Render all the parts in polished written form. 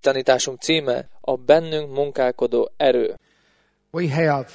tanításunk címe a bennünk munkálkodó erő. We have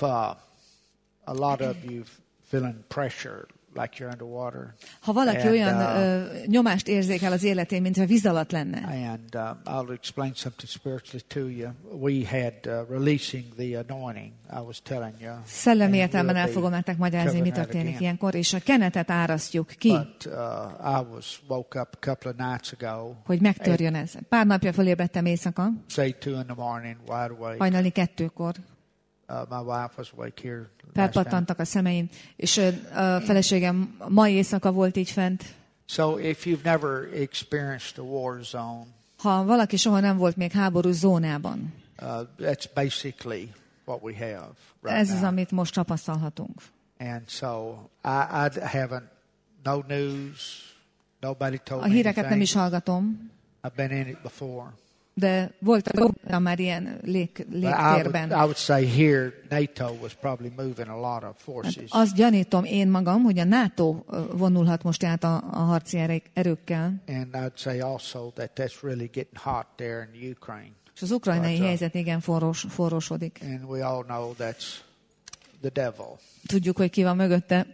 a lot of you feeling pressure like you're underwater. Ha valaki olyan nyomást érzékel az életén, mintha víz alatt lenne. And I'll explain something spiritually to you. We had releasing the anointing. I was telling you. Szellemi értelemben el fogom nektek magyarázni, mi történik ilyenkor, és a kenetet árasztjuk ki. But I was woke up a couple of nights ago. Hogy megtörjön ez. Pár napja fölébredtem éjszaka. Say 2 in the morning, wide awake. Hajnali 2-kor. My wife was awake here. Felpattantak a szemeim, és a feleségem mai éjszaka volt így fent. So if you've never experienced a war zone, ha valaki soha nem volt még háború zónában, that's basically what we have right ez az, now. amit most tapasztalhatunk. And so I haven't no news, nobody told A me híreket anything. nem is hallgatom, I've been in it before. de voltam már ilyen légtérben. I would say here NATO was probably moving a lot of forces. Azt gyanítom én magam, hogy a NATO vonulhat most át a harci erőkkel. And I'd say also that that's really getting hot there in Ukraine. És az ukrajnai helyzet igen forrósodik. And we all know that's the devil. Tudjuk, hogy ki van mögötte.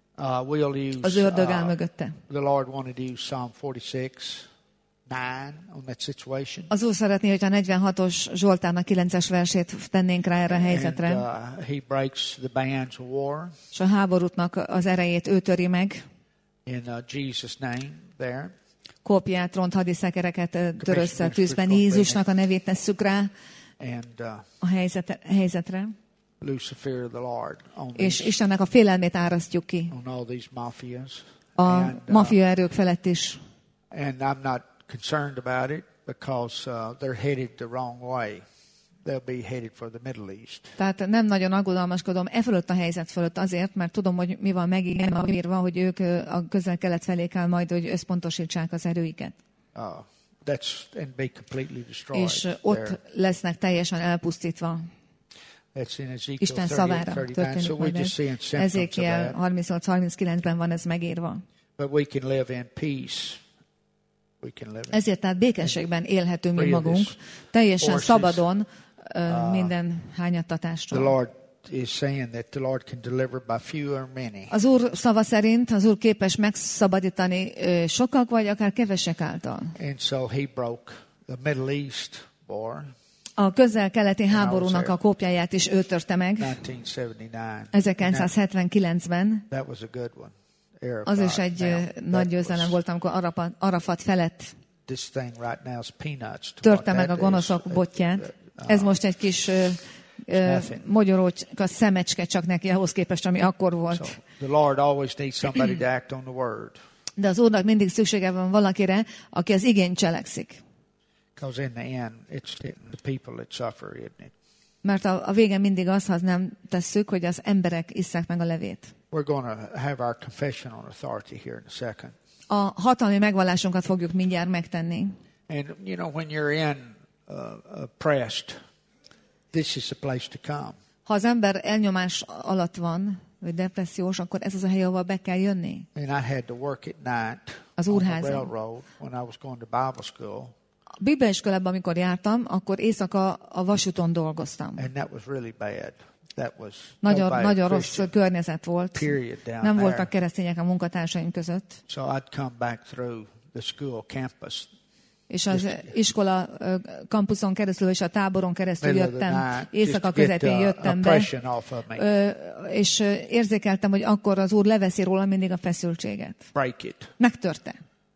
Az ördög áll mögötte. The Lord wanted to use Psalm 46. 9 on that situation. Az Úr szeretné, hogy a 46-os Zsoltárnak 9-es versét tennénk rá erre a helyzetre. And, he breaks the bands of war. És a háborútnak az erejét ő töri meg. In Jesus' name there. Kópját, ront, hadiszekereket tör össze a tűzben. Jézusnak a nevét tesszük rá a helyzetre. Lucifer, the Lord, és Istennek a félelmét árasztjuk ki. On all these mafias. A maffia erők felett is. And I'm not concerned about it because they're headed the wrong way. They'll be headed for the Middle East. Tehát nem nagyon aggodalmaskodom fölött a helyzet fölött azért, mert tudom, hogy mi van megírva, hogy ők a Közel-Kelet felé kell majd, hogy összpontosítsák az erőiket. And be completely destroyed. És ott lesznek teljesen elpusztítva. Isten szavára történik majd ez. Ezékiel 38-39-ben van ez megírva. But we can live in peace. Ezért tehát békességben élhetünk mi magunk, teljesen szabadon minden hányattatástól. The Lord is saying that the Lord can deliver by few or many. Az Úr szava szerint az Úr képes megszabadítani sokak vagy akár kevesek által. And so he broke the Middle East war. A közel-keleti háborúnak a kópjáját is ő törte meg 1979-ben. That was a good one. Az is egy nagy győzelem volt, amikor Arafat felett törte meg a gonoszok botját. Ez most egy kis mogyorócska szemecske csak neki ahhoz képest, ami akkor volt. De az Úrnak mindig szüksége van valakire, aki az igény cselekszik. Mert a vége mindig az, ha nem tesszük, hogy az emberek isszák meg a levét. We're going to have our confession on authority here in a second. A hatalmi megvallásunkat fogjuk mindjárt megtenni. And you know, when you're in oppressed, this is the place to come. Ha az ember elnyomás alatt van, vagy depressziós, akkor ez az a hely, ahol be kell jönni. And I had to work at night az on the railroad when I was going to Bible school. A bibliaiskolában, amikor jártam, akkor éjszaka a vasúton dolgoztam. And that was really bad. Nagyon rossz környezet volt. Nem voltak keresztények a munkatársaim között. So I'd come back through the school campus. És az iskola kampuszon keresztül és a táboron keresztül jöttem. Éjszaka közepén jöttem be. És érzékeltem, hogy akkor az Úr leveszi róla mindig a feszültséget. Megtörte.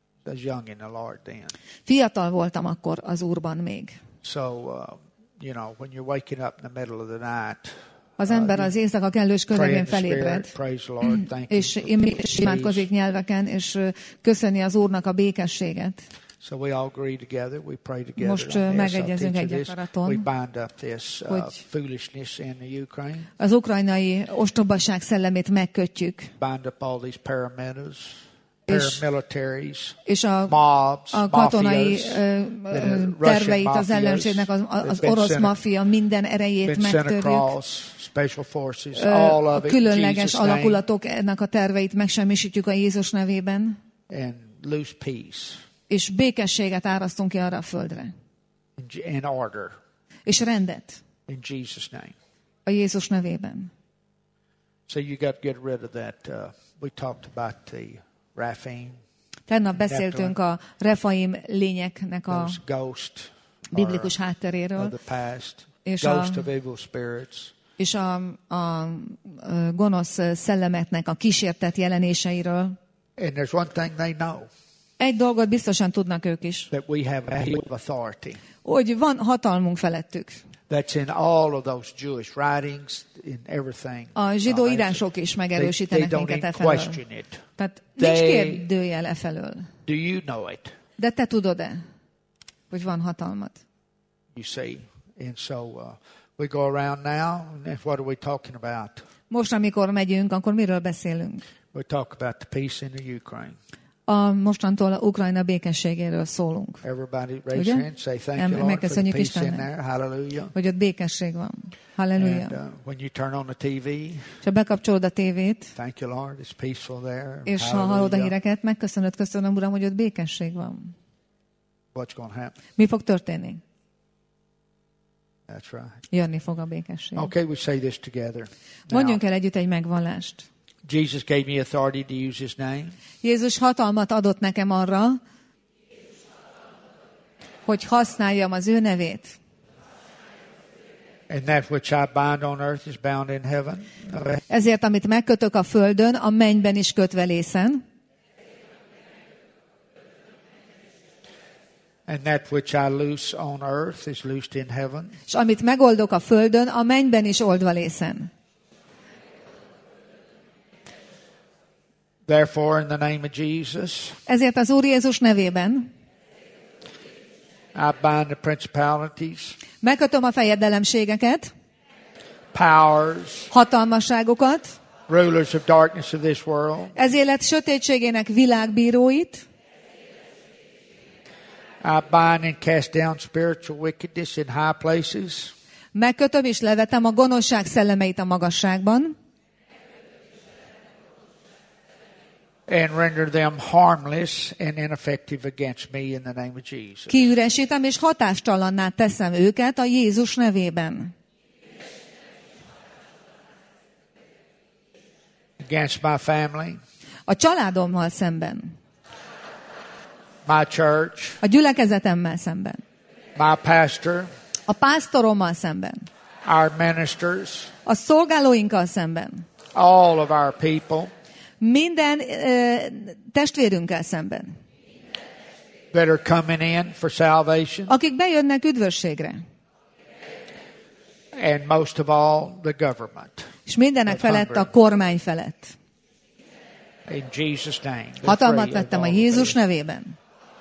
Fiatal voltam akkor az Úrban még. So, you know, when you're waking up in the middle of the night, az ember az éjszaka kellős közepén felébred, és imádkozik nyelveken, és köszöni az Úrnak a békességet. Most megegyezünk egy akaraton, hogy az ukrajnai ostobaság szellemét megkötjük, és a katonai terveit az ellenségnek, az orosz maffia minden erejét megtörjük. A különleges alakulatok ennek a terveit megsemmisítjük a Jézus nevében. És békességet árasztunk ki arra a földre. in order. És rendet. In Jesus' name. A Jézus nevében. So you got to get rid of that. We talked about the Raphaim. Tegnap beszéltünk a Refaim lényeknek a biblikus hátteréről, és a gonosz szellemeknek a kísértett jelenéseiről. And there's one thing they know. Egy dolgot biztosan tudnak ők is, that we have authority. Hogy van hatalmunk felettük. That's in all of those Jewish writings, in everything. A zsidó írások is megerősítenek minket e felől. Tehát nincs kérdőjel e felől. Do you know it? De te tudod-e, hogy van hatalmat? You see, and so we go around now, and what are we talking about? Most, amikor megyünk, akkor miről beszélünk? We talk about the peace in the Ukraine. Mostantól Ukrajna békességéről szólunk. Everybody raise hand, say thank you, Lord, for the peace in there. Hallelujah. Hogy ott békesség van. Halleluja. And when you turn on the TV, és ha bekapcsolod a tévét, thank you, Lord, it's peaceful there. És ha hallod a híreket, köszönöm, Uram, hogy ott békesség van. What's going to happen? Mi fog történni? That's right. Jönni fog a békesség. Okay, we say this together. Mondjunk el együtt egy megvallást. Jesus gave me authority to use his name. Jézus hatalmat adott nekem arra, hogy használjam az ő nevét. And that which I bind on earth is bound in heaven. Ezért, amit megkötök a földön, a mennyben is kötve lészen. And that which I loose on earth is loosed in heaven. És amit megoldok a földön, a mennyben is oldva lészen. Therefore, in the name of Jesus, ezért az Úr Jézus nevében I bind the principalities, megkötöm a fejedelemségeket, powers, hatalmasságokat, rulers of darkness of this world. Ez élet sötétségének világbíróit. I bind and cast down spiritual wickedness in high places. Megkötöm és levetem a gonoszság szellemeit a magasságban. And render them harmless and ineffective against me in the name of Jesus. Kiüresítem és hatástalanná teszem őket a Jézus nevében. Against my family. A családommal szemben. My church. A gyülekezetemmel szemben. My pastor. A pásztorommal szemben. Our ministers. A szolgálóinkkal szemben. All of our people. Minden testvérünkkel szemben. That are coming in for salvation. Akik bejönnek üdvösségre. And most of all, the government. És mindenek felett a kormány felett. In Jesus' name. Hatalmat vettem a Jézus nevében.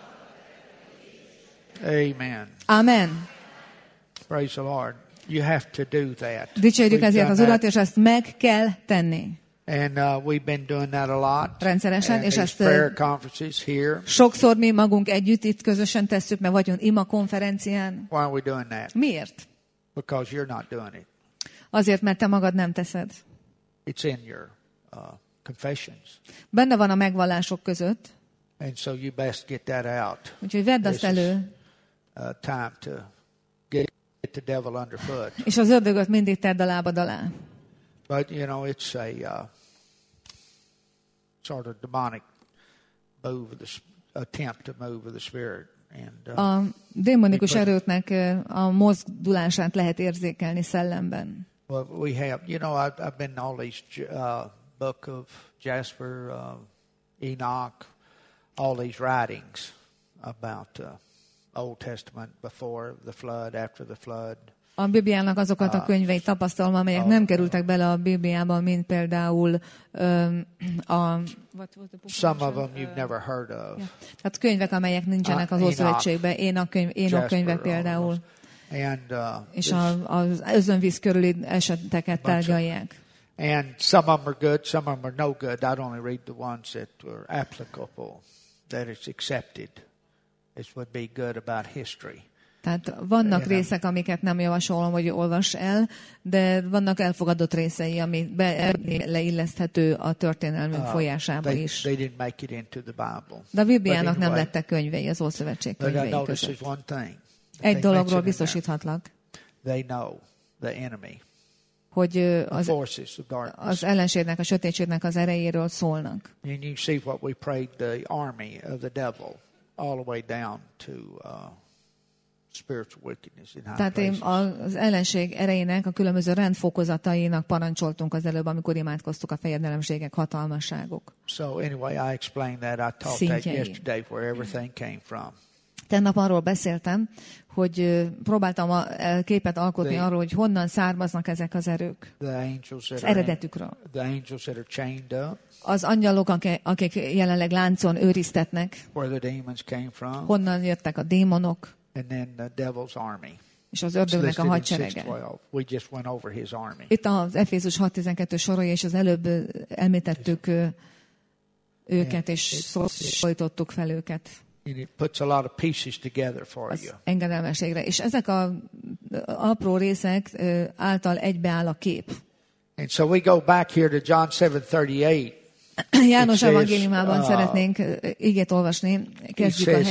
Amen. Amen. Praise the Lord. You have to do that. Dicsérjük ezért az Urat, és ezt meg kell tenni. And we've been doing that a lot. Rendszeresen, és ezt prayer conferences here. Sokszor mi magunk együtt itt közösen tesszük, mert vagyunk ima konferencián. Why are we doing that? Miért? Because you're not doing it. Azért, mert te magad nem teszed. It's in your confessions. Benne van a megvallások között. And so you best get that out. Úgyhogy vedd azt elő. Time to get the devil underfoot. És az ördögöt mindig tedd a lábad alá. But you know, it's a sort of demonic move, attempt to move of the spirit. And, a démonikus erőknek a mozdulását lehet érzékelni szellemben. Well, we have, you know, I've been in all these book of Jasper, Enoch, all these writings about Old Testament before the flood, after the flood. A Bibliának azokat a könyveit tapasztalom, amelyek nem kerültek bele a Bibliába, mint például Some of them you've never heard of. Yeah. Tehát könyvek, amelyek nincsenek az Ószövetségben. Énok könyvek például. És az özönvíz körüli eseteket tárgyalják. And some of them are good, some of them are no good. I'd only read the ones that were applicable, that it's accepted. This would be good about history. Tehát vannak részek, amiket nem javasolom, hogy olvass el, de vannak elfogadott részei, ami leilleszthető a történelmünk folyásába is. De a Bibliának nem lettek könyvei az Ószövetség könyvei között. Egy dologról biztosíthatlak. They know the enemy. Hogy az ellenségnek, a sötétségnek az erejéről szólnak. And you see what we prayed the army of the devil all the way down to spiritual wickedness in high places. Tehát az ellenség erejének a különböző rendfokozatainak parancsoltunk az előbb, amikor imádkoztuk a fejedelemségek, hatalmasságok. So anyway, I explained that. I taught that yesterday where everything came from. Tegnap arról beszéltem, hogy próbáltam a képet alkotni arról, hogy honnan származnak ezek az erők. Az eredetükről. Az angyalok, akik jelenleg láncon őriztetnek. Honnan jöttek a démonok. És az ördögnek a hadserege. Itt az Efézus 6:12 sorai, és az előbb elmétettük őket, és szólítottuk fel őket. And it puts a lot of pieces together for you. Engedelmességre. És ezek az apró részek által egybeáll a kép. And so we go back here to John 7:38. János evangéliumában szeretnénk igét olvasni. Kezdjük a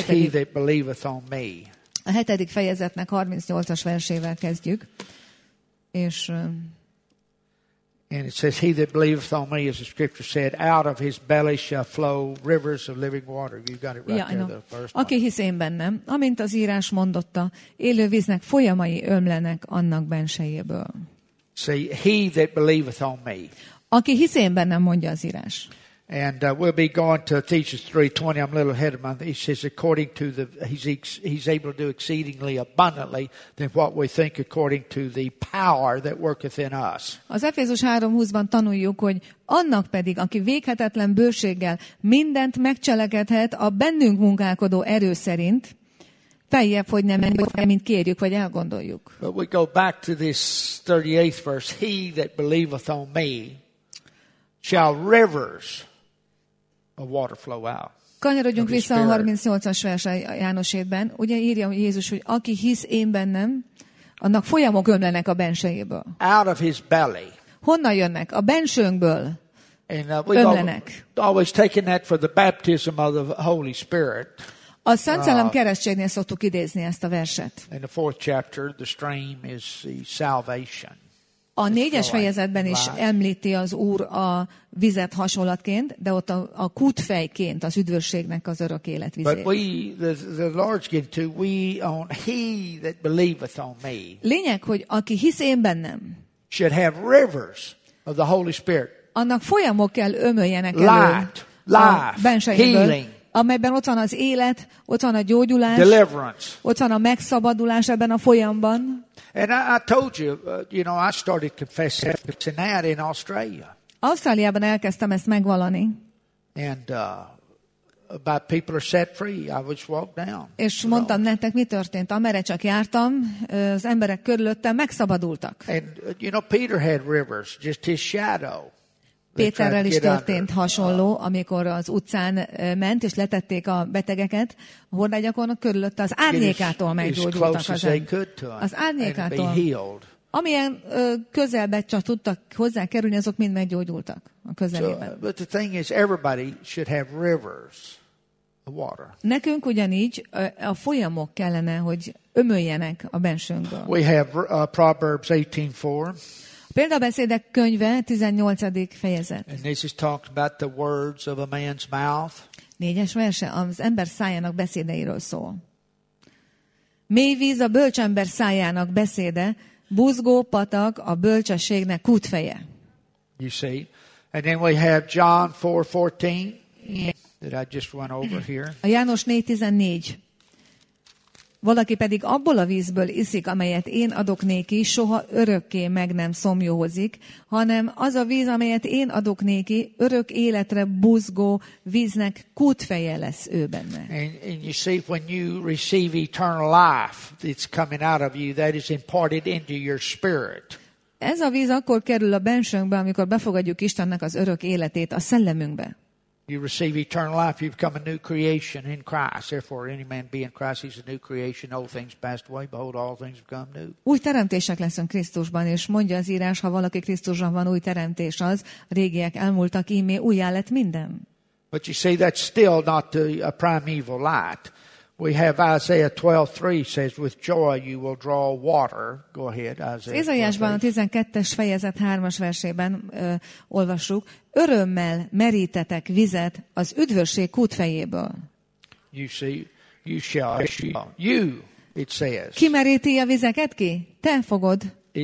7. fejezetnek 38-as versével kezdjük. És and it says, he that believeth on me, as the scripture said, out of his belly shall flow rivers of living water. You got it right there, the first one. Aki hisz én bennem, amint az írás mondotta, élő víznek folyamai ömlenek annak bensejéből. See, he that believeth on me. Aki hisz én bennem, mondja az írás. And we'll be going to Ephesians 3:20. I'm a little ahead of my. He says, according to he's able to do exceedingly abundantly than what we think, according to the power that worketh in us. Az Efézus 3:20-ban tanuljuk, hogy annak pedig, aki véghetetlen bőséggel mindent megcselekedhet a bennünk munkálkodó erő szerint, feljebb, hogy nem menjünk, mint kérjük, vagy elgondoljuk. But we go back to this 38th verse. He that believeth on me shall rivers of water flow out. Kanyarodjunk vissza a 38-as versre Jánosében. Ugye írja Jézus, hogy aki hisz én bennem, annak folyamok ömlenek a bensejéből. Out of his belly. Honnan jönnek? A bensőnkből ömlenek. Always taking that for the baptism of the Holy Spirit. A Szent Szellem keresztségnél szoktuk idézni ezt a verset. In the 4th chapter, the stream is the salvation. A 4-es fejezetben is említi az Úr a vizet hasonlatként, de ott a kútfejként az üdvösségnek az örök életvizét. Lényeg, hogy aki hisz én bennem, annak folyamok kell ömöljenek elő a bensejéből, amelyben ott van az élet, ott van a gyógyulás, ott van a megszabadulás ebben a folyamban. And I told you, I started confessing that in Australia. Ausztráliában elkezdtem ezt megvallani. And about people are set free. I would walk down. És mondtam nektek, mi történt. Amerre csak jártam, az emberek körülöttem megszabadultak. And Peter had rivers, just his shadow. Péterrel is történt hasonló, amikor az utcán ment, és letették a betegeket, a hordágyakornak körülötte az árnyékától meggyógyultak az árnyékától. Amilyen közelbe csak tudtak hozzá kerülni, azok mind meggyógyultak a közelében. But the thing is, everybody should have rivers of water. Nekünk ugyanígy a folyamok kellene, hogy ömöljenek a bensőnkből. We have Proverbs 18:4. Példabeszédek könyve, 18. fejezet. And this is talking about the words of a man's mouth. 4-es verse, az ember szájának beszédeiről szól. Mély víz a bölcsember szájának beszéde, buzgó patak a bölcsességnek kútfeje. You see? And then we have John 4:14 that I just went over here. A János 4:14. Valaki pedig abból a vízből iszik, amelyet én adok néki, soha örökké meg nem szomjózik, hanem az a víz, amelyet én adok néki, örök életre buzgó víznek kútfeje lesz ő benne. And you see, when you receive eternal life that's coming out of you, that is imparted into your spirit. Ez a víz akkor kerül a bensőnkbe, amikor befogadjuk Istennek az örök életét a szellemünkbe. You receive eternal life, you become a new creation in Christ. Therefore, any man be in Christ, he's a new creation. Old things passed away, behold, all things become new. Új teremtések leszünk Krisztusban, és mondja az írás, ha valaki Krisztusban van, új teremtés az, a régiek elmúltak, íme újjá lett minden. But you see, that's still not a primeval light. We have Isaiah 12:3 says, with joy you will draw water. Go ahead, Isaiah. Ézaiásban a 12-es fejezet 3-as versében olvassuk, örömmel merítetek vizet az üdvösség kútfejéből. You see, you, it says. Ki meríti a vizeket ki? Te fogod.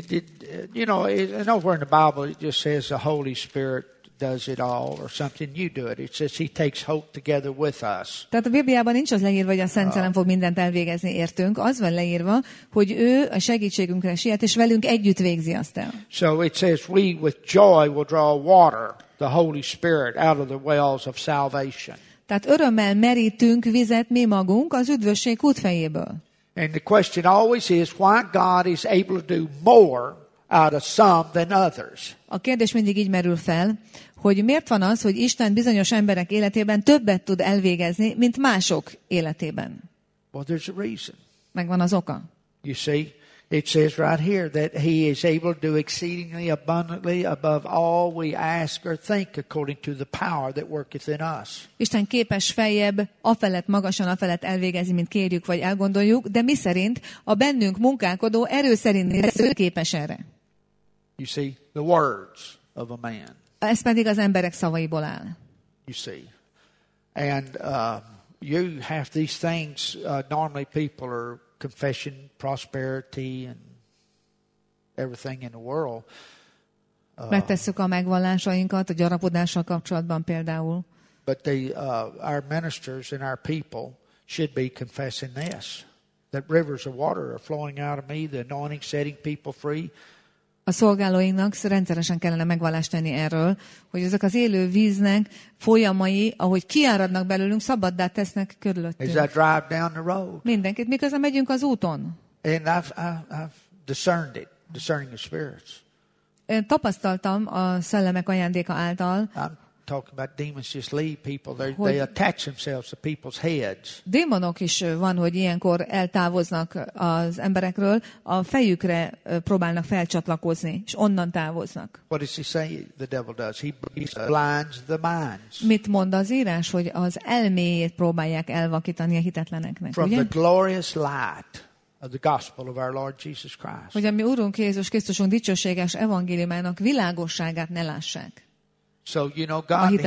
And over in the Bible it just says the Holy Spirit does it all or something, you do it. It says he takes hope together with us. Tehát a Bibliában nincs az leírva, hogy a Szent Szellem fog mindent elvégezni értünk. Az van leírva, hogy ő a segítségünkre siet, és velünk együtt végzi azt el. So it says we with joy will draw water, the Holy Spirit, out of the wells of salvation. Tehát örömmel merítünk vizet mi magunk az üdvösség kútfejéből. And the question always is why God is able to do more out of some than others. A kérdés mindig így merül fel, hogy miért van az, hogy Isten bizonyos emberek életében többet tud elvégezni, mint mások életében. Well, there's a reason. Megvan az oka. You see, it says right here that he is able to do exceedingly abundantly above all we ask or think according to the power that worketh in us. Isten képes feljebb, afelett magasan, afelett elvégezni, mint kérjük vagy elgondoljuk, de mi szerint a bennünk munkálkodó erő szerint ő képes erre. You see, the words of a man. Ez pedig az emberek szavaiból áll. You see. And you have these things, normally people are confessing prosperity and everything in the world. Megtesszük a megvallásainkat a gyarapodással kapcsolatban például. But our ministers and our people should be confessing this. That rivers of water are flowing out of me, the anointing setting people free. A szolgálóinknak rendszeresen kellene megvallást tenni erről, hogy ezek az élő víznek folyamai, ahogy kiáradnak belőlünk, szabaddá tesznek körülöttünk. As I drive down the road. Mindenkit, miközben megyünk az úton. And I've discerned it, discerning the spirits. Én tapasztaltam a szellemek ajándéka által, I'm talking about demons just leave people. They attach themselves to people's heads. Démonok is van, hogy ilyenkor eltávoznak az emberekről, a fejükre próbálnak felcsatlakozni, és onnan távoznak. What does he say the devil does? He blinds the minds. Mit mond az írás, hogy az elméjét próbálják elvakítani a hitetleneknek, From ugye? the glorious light of the gospel of our Lord Jesus Christ. Hogy a mi Urunk Jézus Krisztusunk dicsőséges evangéliumának világosságát ne lássák. So, you know, God,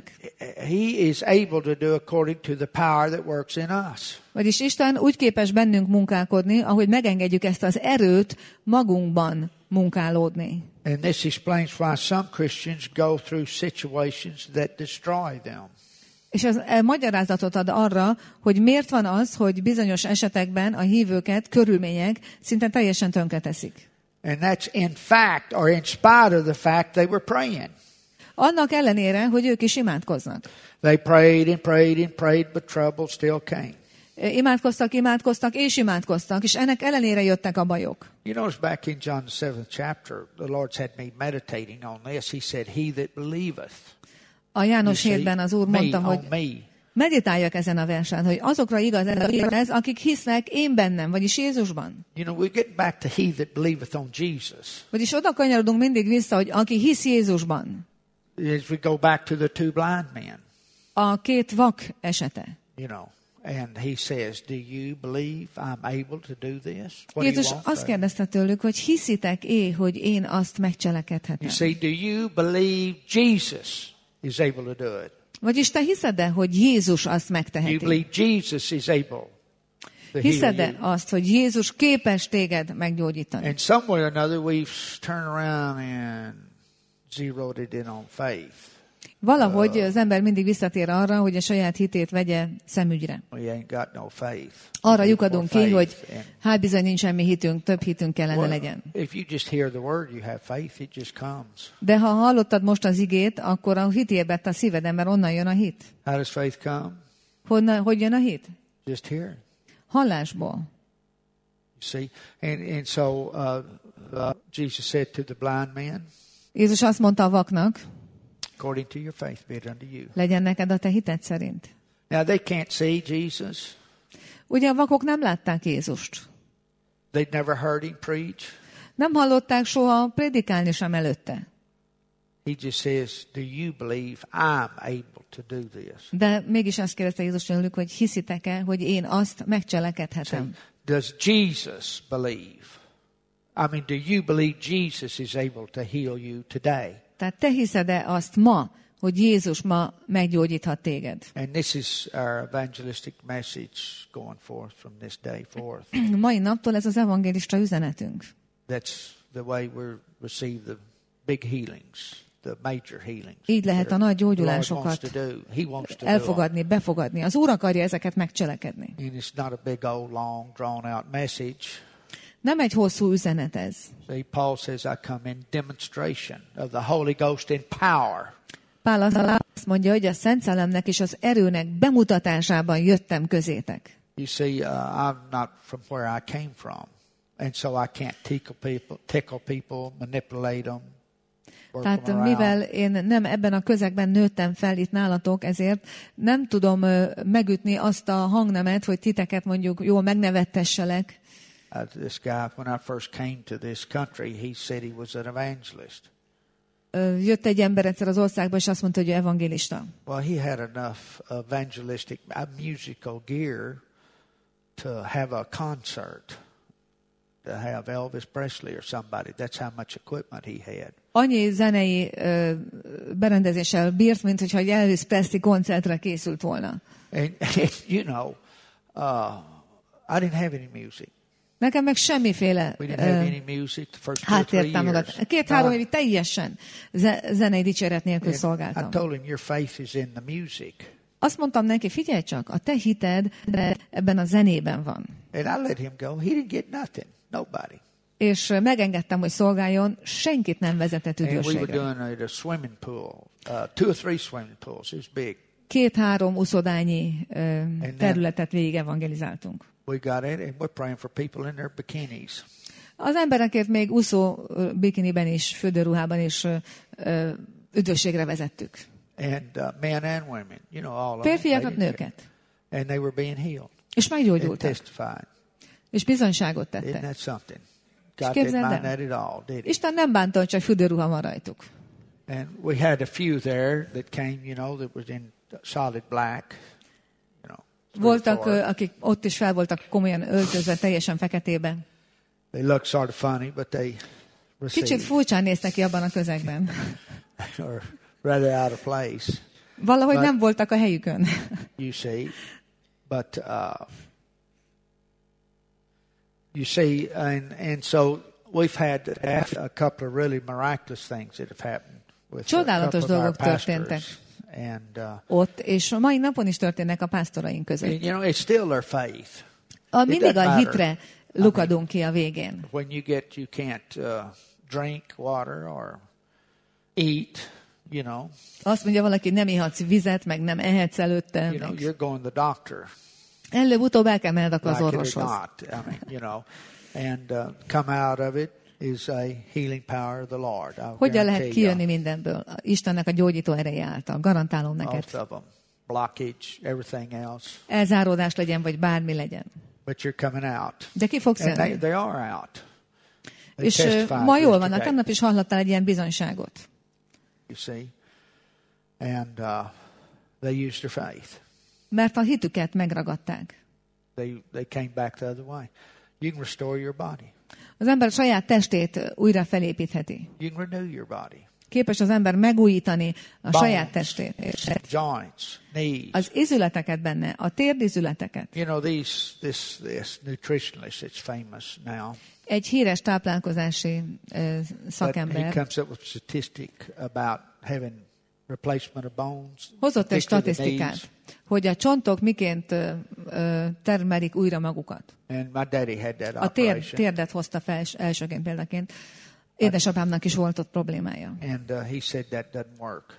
he is able to do according to the power that works in us. Vagyis Isten úgy képes bennünk munkálkodni, ahogy megengedjük ezt az erőt magunkban munkálódni. And this explains why some Christians go through situations that destroy them. És ez magyarázatot ad arra, hogy miért van az, hogy bizonyos esetekben a hívőket körülmények szinte teljesen tönkreteszik. And that's in fact or in spite of the fact they were praying. Annak ellenére, hogy ők is imádkoznak. They prayed and prayed and prayed, but trouble still came. Imádkoztak és imádkoztak, és ennek ellenére jöttek a bajok. You notice back in John the 7th chapter, the Lord's had me meditating on this. He said, he that believeth. A János 7-ben az Úr mondta, hogy meditáljak ezen a versen, hogy azokra igaz ez, akik hisznek én bennem, vagyis Jézusban. You know, we get back to he that believeth on Jesus. Vagyis oda kanyarodunk mindig vissza, hogy aki hisz Jézusban. As we go back to the two blind men. A két vak esete. You know, and he says, do you believe I'm able to do this? Jézus azt kérdezte tőlük, hogy hiszitek-e, hogy én azt megcselekedhetem? You see, do you believe Jesus is able to do it? Vagyis te hiszed-e, hogy Jézus azt megteheti? You believe Jesus is able to hiszed-e azt, hogy Jézus képes téged meggyógyítani? And somewhere or another we've turned around and zeroed it in on faith. Valahogy az ember mindig visszatér arra, hogy a saját hitét vegye szemügyre. We ain't got no faith. Arra lyukadunk ki, hogy hát bizony nincs semmi hitünk, több hitünk kellene legyen. If you just hear the word, you have faith, it just comes. De ha hallottad most az igét, akkor a hit ébredt a szíveden, mert onnan jön a hit. How does faith come? Hogy jön a hit? Just hear. Hallásból. You see, and so Jesus said to the blind man, Jézus azt mondta a vaknak, according to your faith be it unto you. Legyen neked a te hited szerint. Now they can't see Jesus. Ugye a vakok nem látták Jézust. They'd never heard him preach. Nem hallották soha prédikálni sem előtte. He just says, do you believe I'm able to do this? De mégis azt kérdezte Jézus tőlük, hogy hiszitek-e, hogy én azt megcselekedhetem? Does Jesus believe? I mean, do you believe Jesus is able to heal you today? Tehát te hiszed-e azt ma, hogy Jézus ma meggyógyíthat téged? And this is our evangelistic message going forth from this day forth. Mai naptól ez az evangélista üzenetünk. That's the way we receive the big healings, the major healings. Így lehet a nagy gyógyulásokat elfogadni, befogadni. Az Úr akarja ezeket megcselekedni. And it's not a big old long drawn out message. Nem egy hosszú üzenet ez. See, Paul says, I come in demonstration of the Holy Ghost in power. Pál azt mondja, hogy a Szent Szellemnek és az erőnek bemutatásában jöttem közétek. You see, I'm not from where I came from, and so I can't tickle people, manipulate them. Tehát mivel én nem ebben a közegben nőttem fel itt nálatok, ezért nem tudom megütni azt a hangnemet, hogy titeket mondjuk jól megnevettesselek. This guy, when I first came to this country, he said he was an evangelist. Jött egy ember egyszer az országba, és azt mondta, hogy ő evangélista. Well, he had enough evangelistic musical gear to have a concert, to have Elvis Presley or somebody. That's how much equipment he had. Annyi zenei berendezéssel bírt, mint hogyha egy Elvis Presley koncertre készült volna. And you know, I didn't have any music. Nekem meg semmiféle háttértámogatás. 2-3 évig teljesen zenei dicséret nélkül szolgáltam. Azt mondtam neki, figyelj csak, a te hited ebben a zenében van. És megengedtem, hogy szolgáljon, senkit nem vezetett üdvösségre. 2-3 uszodányi területet végig evangelizáltunk. We got it, and we're praying for people in their bikinis. Az emberekért még úszó bikiniben is, fürdőruhában is üdvösségre vezettük. And men and women, you know, all of them. Férfiakat, nőket. And they were being healed. És meggyógyultak. És bizonyságot tettek. Isn't that something? God didn't mind that at all, did he? Isten nem bánta, hogy csak fürdőruha van rajtuk. And we had a few there that came, you know, that was in solid black. Voltak, akik ott is fel voltak komolyan öltözve, teljesen feketében. They looked sort of funny, but they received. Kicsit furcsán néztek ki abban a közegben. Or rather out of place. Valahogy nem voltak a helyükön. You see, but you see, and so we've had a couple of really miraculous things that have happened with csodálatos dolgok történtek. And, ott, és a mai napon is történnek a pásztoraink között. And, you know, it's still their faith. Mindig a hitre lukadunk ki a végén. When you can't drink water or eat, you know. Azt mondja valaki, nem ihatsz vizet, meg nem ehetsz előtte. You know, you're going to the doctor. Előbb-utóbb el kell menned akkor az orvoshoz. I mean, you know, and come out of it is a healing power of the Lord. Hogyan lehet kijönni mindenből? Istennek a gyógyító ereje által. Garantálom neked. Both of them. Blockage, everything else. Elzáródás legyen, vagy bármi legyen. But you're coming out. De ki fogsz jönni? They are out. És ma jól vannak. Tegnap is hallottál egy ilyen bizonyságot. You see? And they used their faith. Mert a hitüket megragadták. They came back the other way. You can restore your body. Az ember saját testét újra felépítheti. You can renew your body. Képes az ember megújítani a saját testét. Joints, knees. Az izületeket benne, a térdizületeket. You know, this nutritionalist that's famous now. Egy híres táplálkozási szakember. He comes up with a statistic about having replacement of bones. Hozott egy statisztikát, hogy a csontok miként termelik újra magukat. And my daddy had that a térdet hozta fel elsőként példaként. Édesapámnak is volt ott problémája. And he said that doesn't work.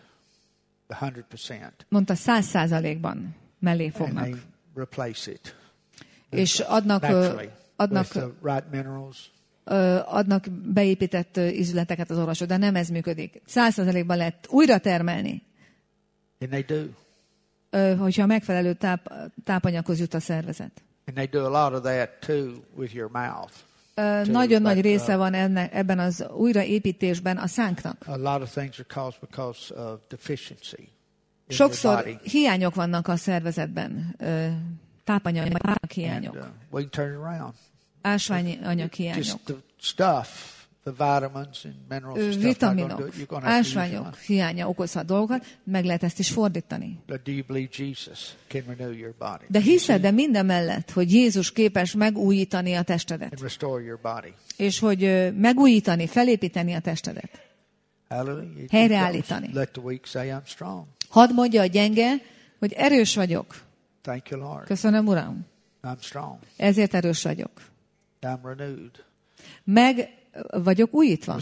100%. Mondta 100%-ban mellé fognak. And they replace it. És adnak right minerals. Adnak beépített izületeket az orvosok, de nem ez működik. 100%-ban lehet újra termelni. And they do. Hogyha megfelelő tápanyaghoz jut a szervezet. And they do a lot of that too with your mouth. nagyon nagy része van ebben az újraépítésben a szánknak. A lot of things are caused because of deficiency. Sokszor hiányok vannak a szervezetben, tápanyag hiányok, ásványanyag hiányok, vitaminok, ásványok hiánya okozhat dolgokat, meg lehet ezt is fordítani. De hiszed-e mindemellett, hogy Jézus képes megújítani a testedet? És hogy megújítani, felépíteni a testedet? Helyreállítani. Hadd mondja a gyenge, hogy erős vagyok. Köszönöm, Uram. Ezért erős vagyok. Meg vagyok újítva.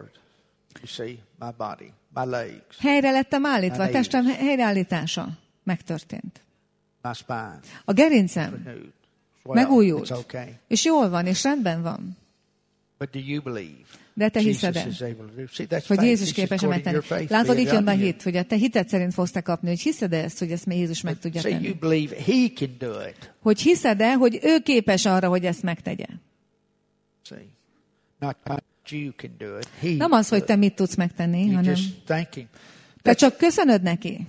Helyre lettem állítva, a testem helyreállítása megtörtént. A gerincem megújult, és jól van, és rendben van. De te hiszed el, hogy Jézus képes megtenni. Látod, itt jön be a hit, hogy a te hited szerint fogsz te kapni, hogy hiszed-e ezt, hogy ezt Jézus meg tudja tenni. Hogy hiszed-e, hogy ő képes arra, hogy ezt megtegye. Nem az, hogy te mit tudsz megtenni, hanem te csak köszönöd neki.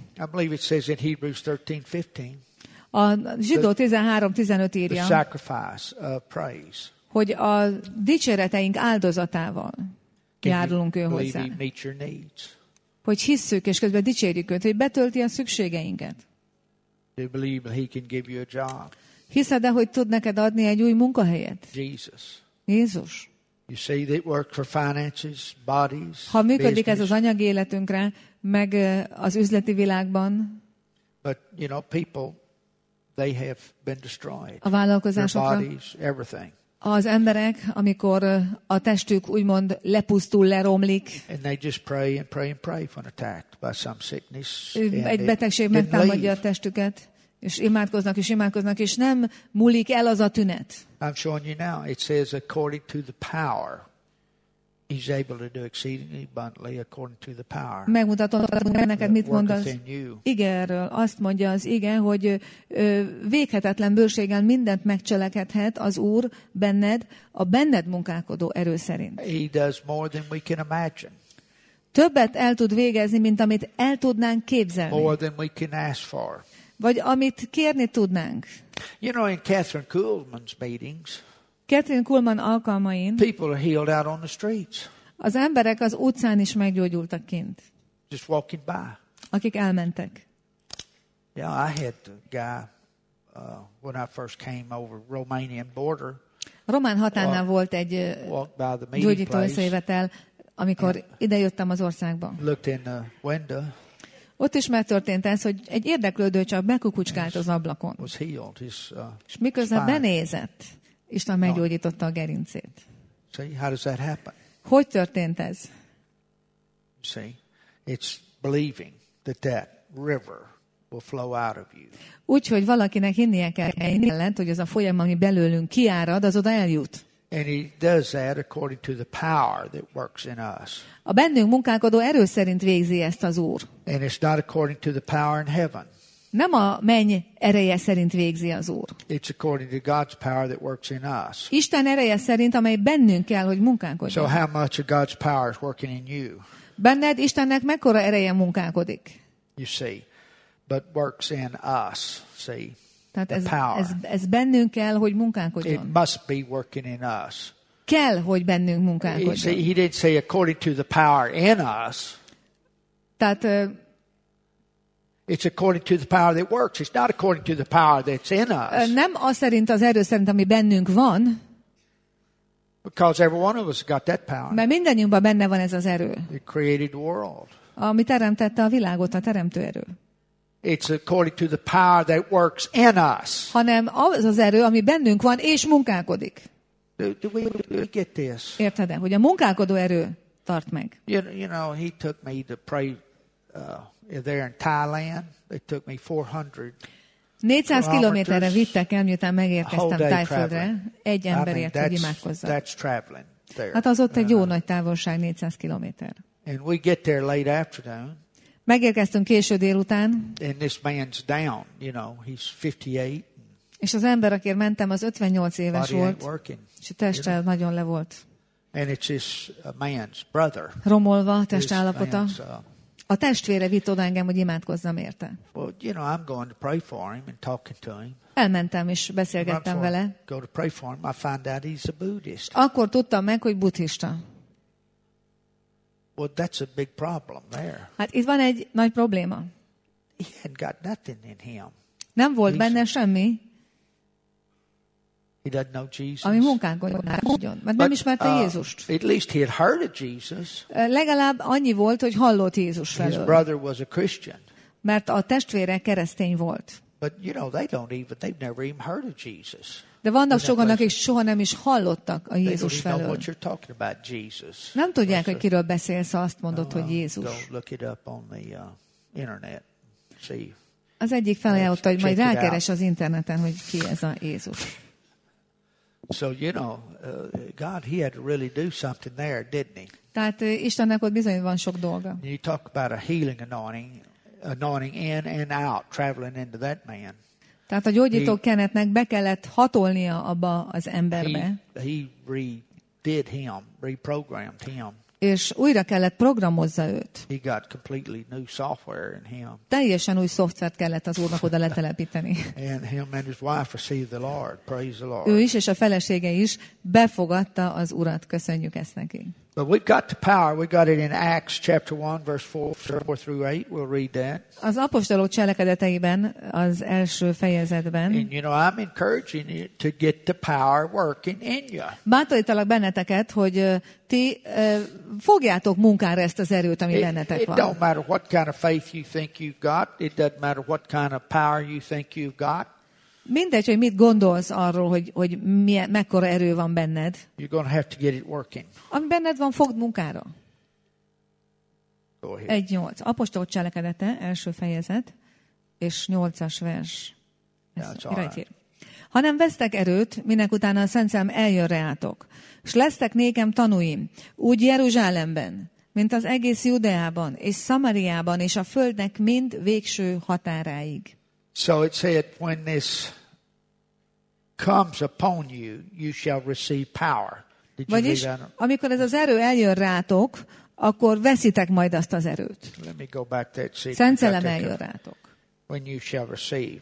A Zsidó 13-15 írja, hogy a dicséreteink áldozatával járulunk ő hozzá. Hogy hisszük, és közben dicsérjük őt, hogy betölti a szükségeinket. Hiszed-e, hogy tud neked adni egy új munkahelyet? Jézus. Ha működik ez az anyagi életünkre, meg az üzleti világban, a vállalkozásokra, az emberek, amikor a testük úgymond lepusztul, leromlik, egy betegség megtámadja a testüket, és imádkoznak, és nem múlik el az a tünet. I'm showing you now. It says according to the power. He's able to do exceedingly abundantly according to the power. Megmutatom neked, mit mond az ige erről. Azt mondja az ige, hogy véghetetlen bőséggel mindent megcselekedhet az Úr benned, a benned munkálkodó erő szerint. He does more than we can imagine. Többet el tud végezni, mint amit el tudnánk képzelni. More than we can ask for. Vagy amit kérni tudnánk. You know, in Catherine Kuhlman's meetings, Catherine Kuhlman alkalmain people are healed out on the streets. Az emberek az utcán is meggyógyultak kint. Just walking by. Akik elmentek. Yeah, I had a guy when I first came over Romanian border. A román határnál volt egy gyógyító összejövetel, amikor idejöttem az országba. Looked in the window. Ott is megtörtént ez, hogy egy érdeklődő csak bekukucskált az ablakon. És miközben benézett, Isten meggyógyította a gerincét. How does that happen? Hogy történt ez? It's believing that river will flow out of you. Úgy, hogy valakinek hinnie kell, hogy az a folyam, ami belőlünk kiárad, az oda eljut. And he does that according to the power that works in us. A bennünk munkálkodó erő szerint végzi ezt az Úr. And it's not according to the power in heaven. Nem a menny ereje szerint végzi az Úr. It's according to God's power that works in us. Isten ereje szerint, amely bennünk kell, hogy munkálkodjon. So how much of God's power is working in you? Benned Istennek mekkora ereje munkálkodik? You see, but works in us. See. Tehát ez bennünk kell, hogy munkálkodjon. It must be working in us. Kell, hogy bennünk munkálkodjon. He didn't say according to the power in us. Tehát it's according to the power that works. It's not according to the power that's in us. Nem az szerint, az erő szerint, ami bennünk van. Because every one of us got that power. Mert mindannyiunkban benne van ez az erő. It created the world. Ami teremtette a világot, a teremtő erő. It's according to the power that works in us. Hanem az az erő, ami bennünk van, és munkálkodik. Do we get this? Érted-e, hogy a munkálkodó erő tart meg? You know, he took me to pray there in Thailand. They took me 400 kilométerre vittek el, miután megérkeztem Tájföldre. Egy emberért, hogy imádkozzak. Hát az ott egy jó nagy távolság, 400 kilométer. And we get there late afternoon. Megérkeztünk késő délután. And this man's down, you know, he's 58. És az ember, akiért mentem, az 58 éves volt, és a teste nagyon le volt. And it's his man's brother. Romolva a testállapota. A testvére vitt oda engem, hogy imádkozzam érte. Well, I'm going to pray for him and talking to him. Elmentem és beszélgettem vele. Go to pray for him. I find out he's a Buddhist. Akkor tudtam meg, hogy buddhista. Well, that's a big problem there. Hát itt van egy nagy probléma. He hadn't got nothing in him. Nem volt benne semmi, He doesn't know Jesus. ami munkálkodjon, mert nem ismerte Jézust. At least he had heard of Jesus. Legalább annyi volt, hogy hallott Jézus His felől. brother was a Christian. Mert a testvére keresztény volt. But they've never even heard of Jesus. De vannak sokan, akik soha nem is hallottak a Jézus They don't felől. even know what you're talking about, Jesus. Nem tudják, hogy kiről beszélsz, ha azt mondod, hogy Go Jézus. look it up on the internet. See. Az egyik felajánlotta, hogy majd rákeres az interneten, hogy ki ez a Jézus. So, God, he had to really do something there, didn't he? Tehát Istennek ott bizony van sok dolga. You talk about a healing anointing in and out, traveling into that man. Tehát a gyógyító kenetnek be kellett hatolnia abba az emberbe. He redid him, reprogrammed him. És újra kellett programozza őt. He got completely new software in him. Teljesen új szoftvert kellett az úrnak oda letelepíteni. And him and his wife received the Lord. Praise the Lord. Ő is, és a felesége is befogadta az Urat. Köszönjük ezt neki. But we've got the power. We got it in Acts chapter 1, verse 4 through 8. We'll read that. Az apostolok cselekedeteiben, az első fejezetben. And I'm encouraging you to get the power working in you. Bátorítalak benneteket, hogy ti fogjátok munkára ezt az erőt, ami bennetek van. It don't matter what kind of faith you think you've got. It doesn't matter what kind of power you think you've got. Mindegy, hogy mit gondolsz arról, hogy mekkora erő van benned. You're going to have to get it working. Ami benned van, fogd munkára. 1:8. Apostolok cselekedete, első fejezet, és 8-as vers. Right. Hanem vesztek erőt, minek utána a Szent Szellem eljön reátok, és lesztek nékem tanúim, úgy Jeruzsálemben, mint az egész Judeában, és Szamariában, és a földnek mind végső határáig. So it said, when this comes upon you, you shall receive power. Vagyis, amikor ez az erő eljön rátok, akkor veszitek majd azt az erőt. Let me go back there and see. Szent Szellem eljön rátok. When you shall receive.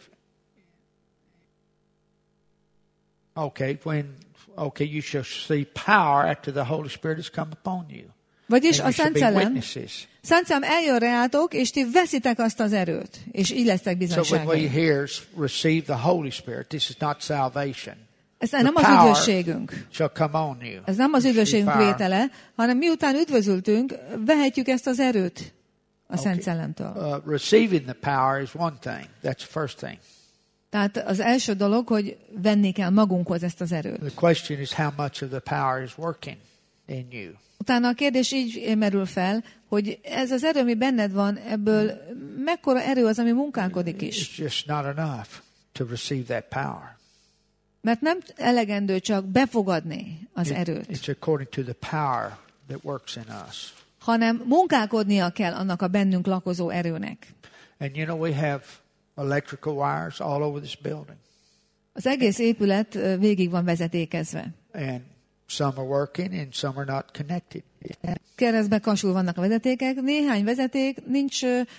Okay, you shall receive power after the Holy Spirit has come upon you. Vagyis a Szent Szellem eljön reátok, és ti veszitek azt az erőt, és így lesztek bizonyságai. So when we hear receive the Holy Spirit, this is not salvation. Ez nem az üdvösségünk. Shall come on you. Ez nem az üdvösségünk vétele, hanem miután üdvözültünk, vehetjük ezt az erőt a Szent Szellemtől. Receiving the power is one thing. That's the first thing. Tehát az első dolog, hogy venni kell magunkhoz ezt az erőt. The question is how much of the power is working in you. Utána a kérdés így merül fel, hogy ez az erő, ami benned van, ebből mekkora erő az, ami munkálkodik is. It's just not enough to receive that power. Mert nem elegendő csak befogadni az erőt. It's according to the power that works in us. Hanem munkálkodnia kell annak a bennünk lakozó erőnek. And we have electrical wires all over this building. Az egész épület végig van vezetékezve. And some are working and some are not connected. Keresztbe kasul vannak a vezetékek, néhány vezeték nincs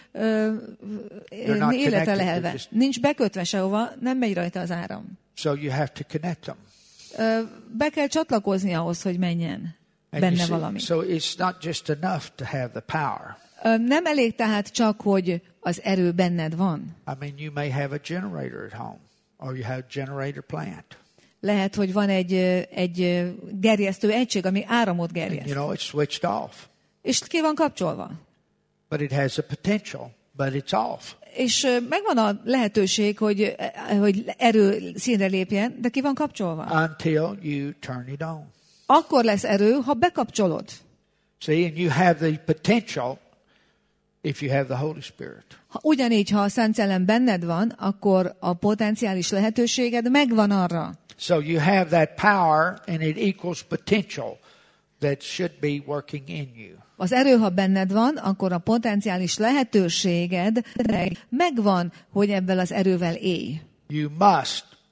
életre lehelve, nincs bekötve sehova, nem megy rajta az áram. So you have to connect them. Be kell csatlakozni ahhoz, hogy menjen benne valami. So it's not just enough to have the power. Nem elég tehát csak, hogy az erő benned van. I mean, you may have a generator at home, or you have a generator plant. Lehet, hogy van egy gerjesztő egység, ami áramot gerjeszt. It's switched off. És ki van kapcsolva. But it has a potential, but it's off. És megvan a lehetőség, hogy erő színre lépjen, de ki van kapcsolva. Until you turn it on. Akkor lesz erő, ha bekapcsolod. See, and you have the potential if you have the Holy Spirit. Ugyanígy, ha a Szent Szellem benned van, akkor a potenciális lehetőséged megvan arra. So you have that power and it equals potential that should be working in you. Az erő, ha benned van, akkor a potenciális lehetőséged megvan, hogy ebből az erővel élj. You must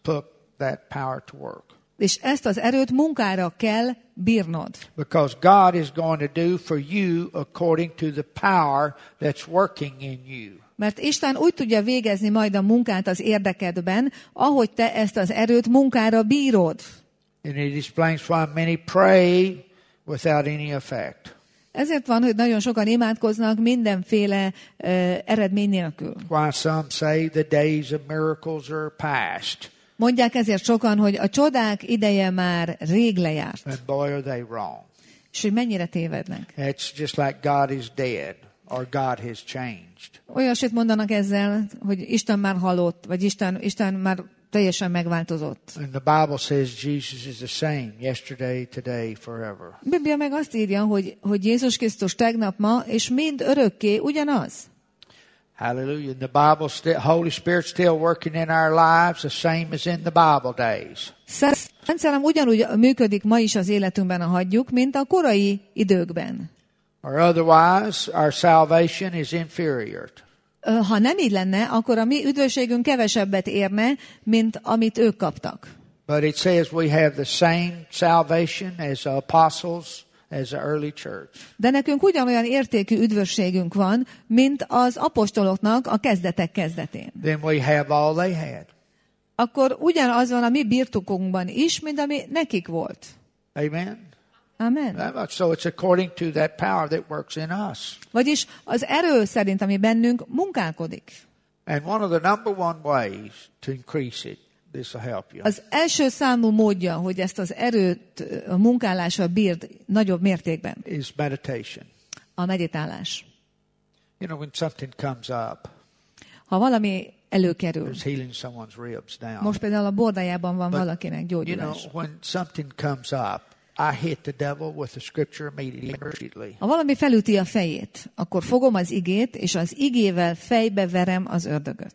put that power to work. És ezt az erőt munkára kell bírnod. Because God is going to do for you according to the power that's working in you. Mert Isten úgy tudja végezni majd a munkát az érdekedben, ahogy te ezt az erőt munkára bírod. And it explains why many pray without any effect. Ezért van, hogy nagyon sokan imádkoznak mindenféle eredmény nélkül. Why some say the days of miracles are past. Mondják ezért sokan, hogy a csodák ideje már rég lejárt. And boy, are they wrong. És hogy mennyire tévednek. It's just like God is dead or God has changed. Olyasmit mondanak ezzel, hogy Isten már halott, vagy Isten már teljesen megváltozott. And the Bible says Jesus is the same yesterday, today, forever. A Biblia meg azt írja, hogy Jézus Krisztus tegnap, ma, és mind örökké ugyanaz. Hallelujah. The Bible, Holy Spirit still working in our lives the same as in the Bible days. Szent Szellem ugyanúgy működik ma is az életünkben, ha hagyjuk, mint a korai időkben. Or otherwise, our salvation is inferior. Ha nem így lenne, akkor a mi üdvösségünk kevesebbet érne, mint amit ők kaptak. But it says we have the same salvation as the apostles, as the early church. De nekünk ugyanolyan értékű üdvösségünk van, mint az apostoloknak a kezdetek kezdetén. Then we have all they had. Akkor ugyanaz van a mi birtokunkban is, mint ami nekik volt. Amen. Amen. So it's according to that power that works in us. Vagyis az erő szerint, ami bennünk munkálkodik. And one of the number one ways to increase it, this will help you. Az első számú módja, hogy ezt az erőt a munkálásra bírd nagyobb mértékben. Is meditation. A meditálás. You know, when something comes up. Ha valami előkerül. There's healing someone's ribs down. Most például a bordájában van valakinek gyógyulás. You know, when something comes up, I hit the devil with the scripture immediately. Ha valami felüti a fejét, akkor fogom az igét, és az igével fejbe verem az ördögöt.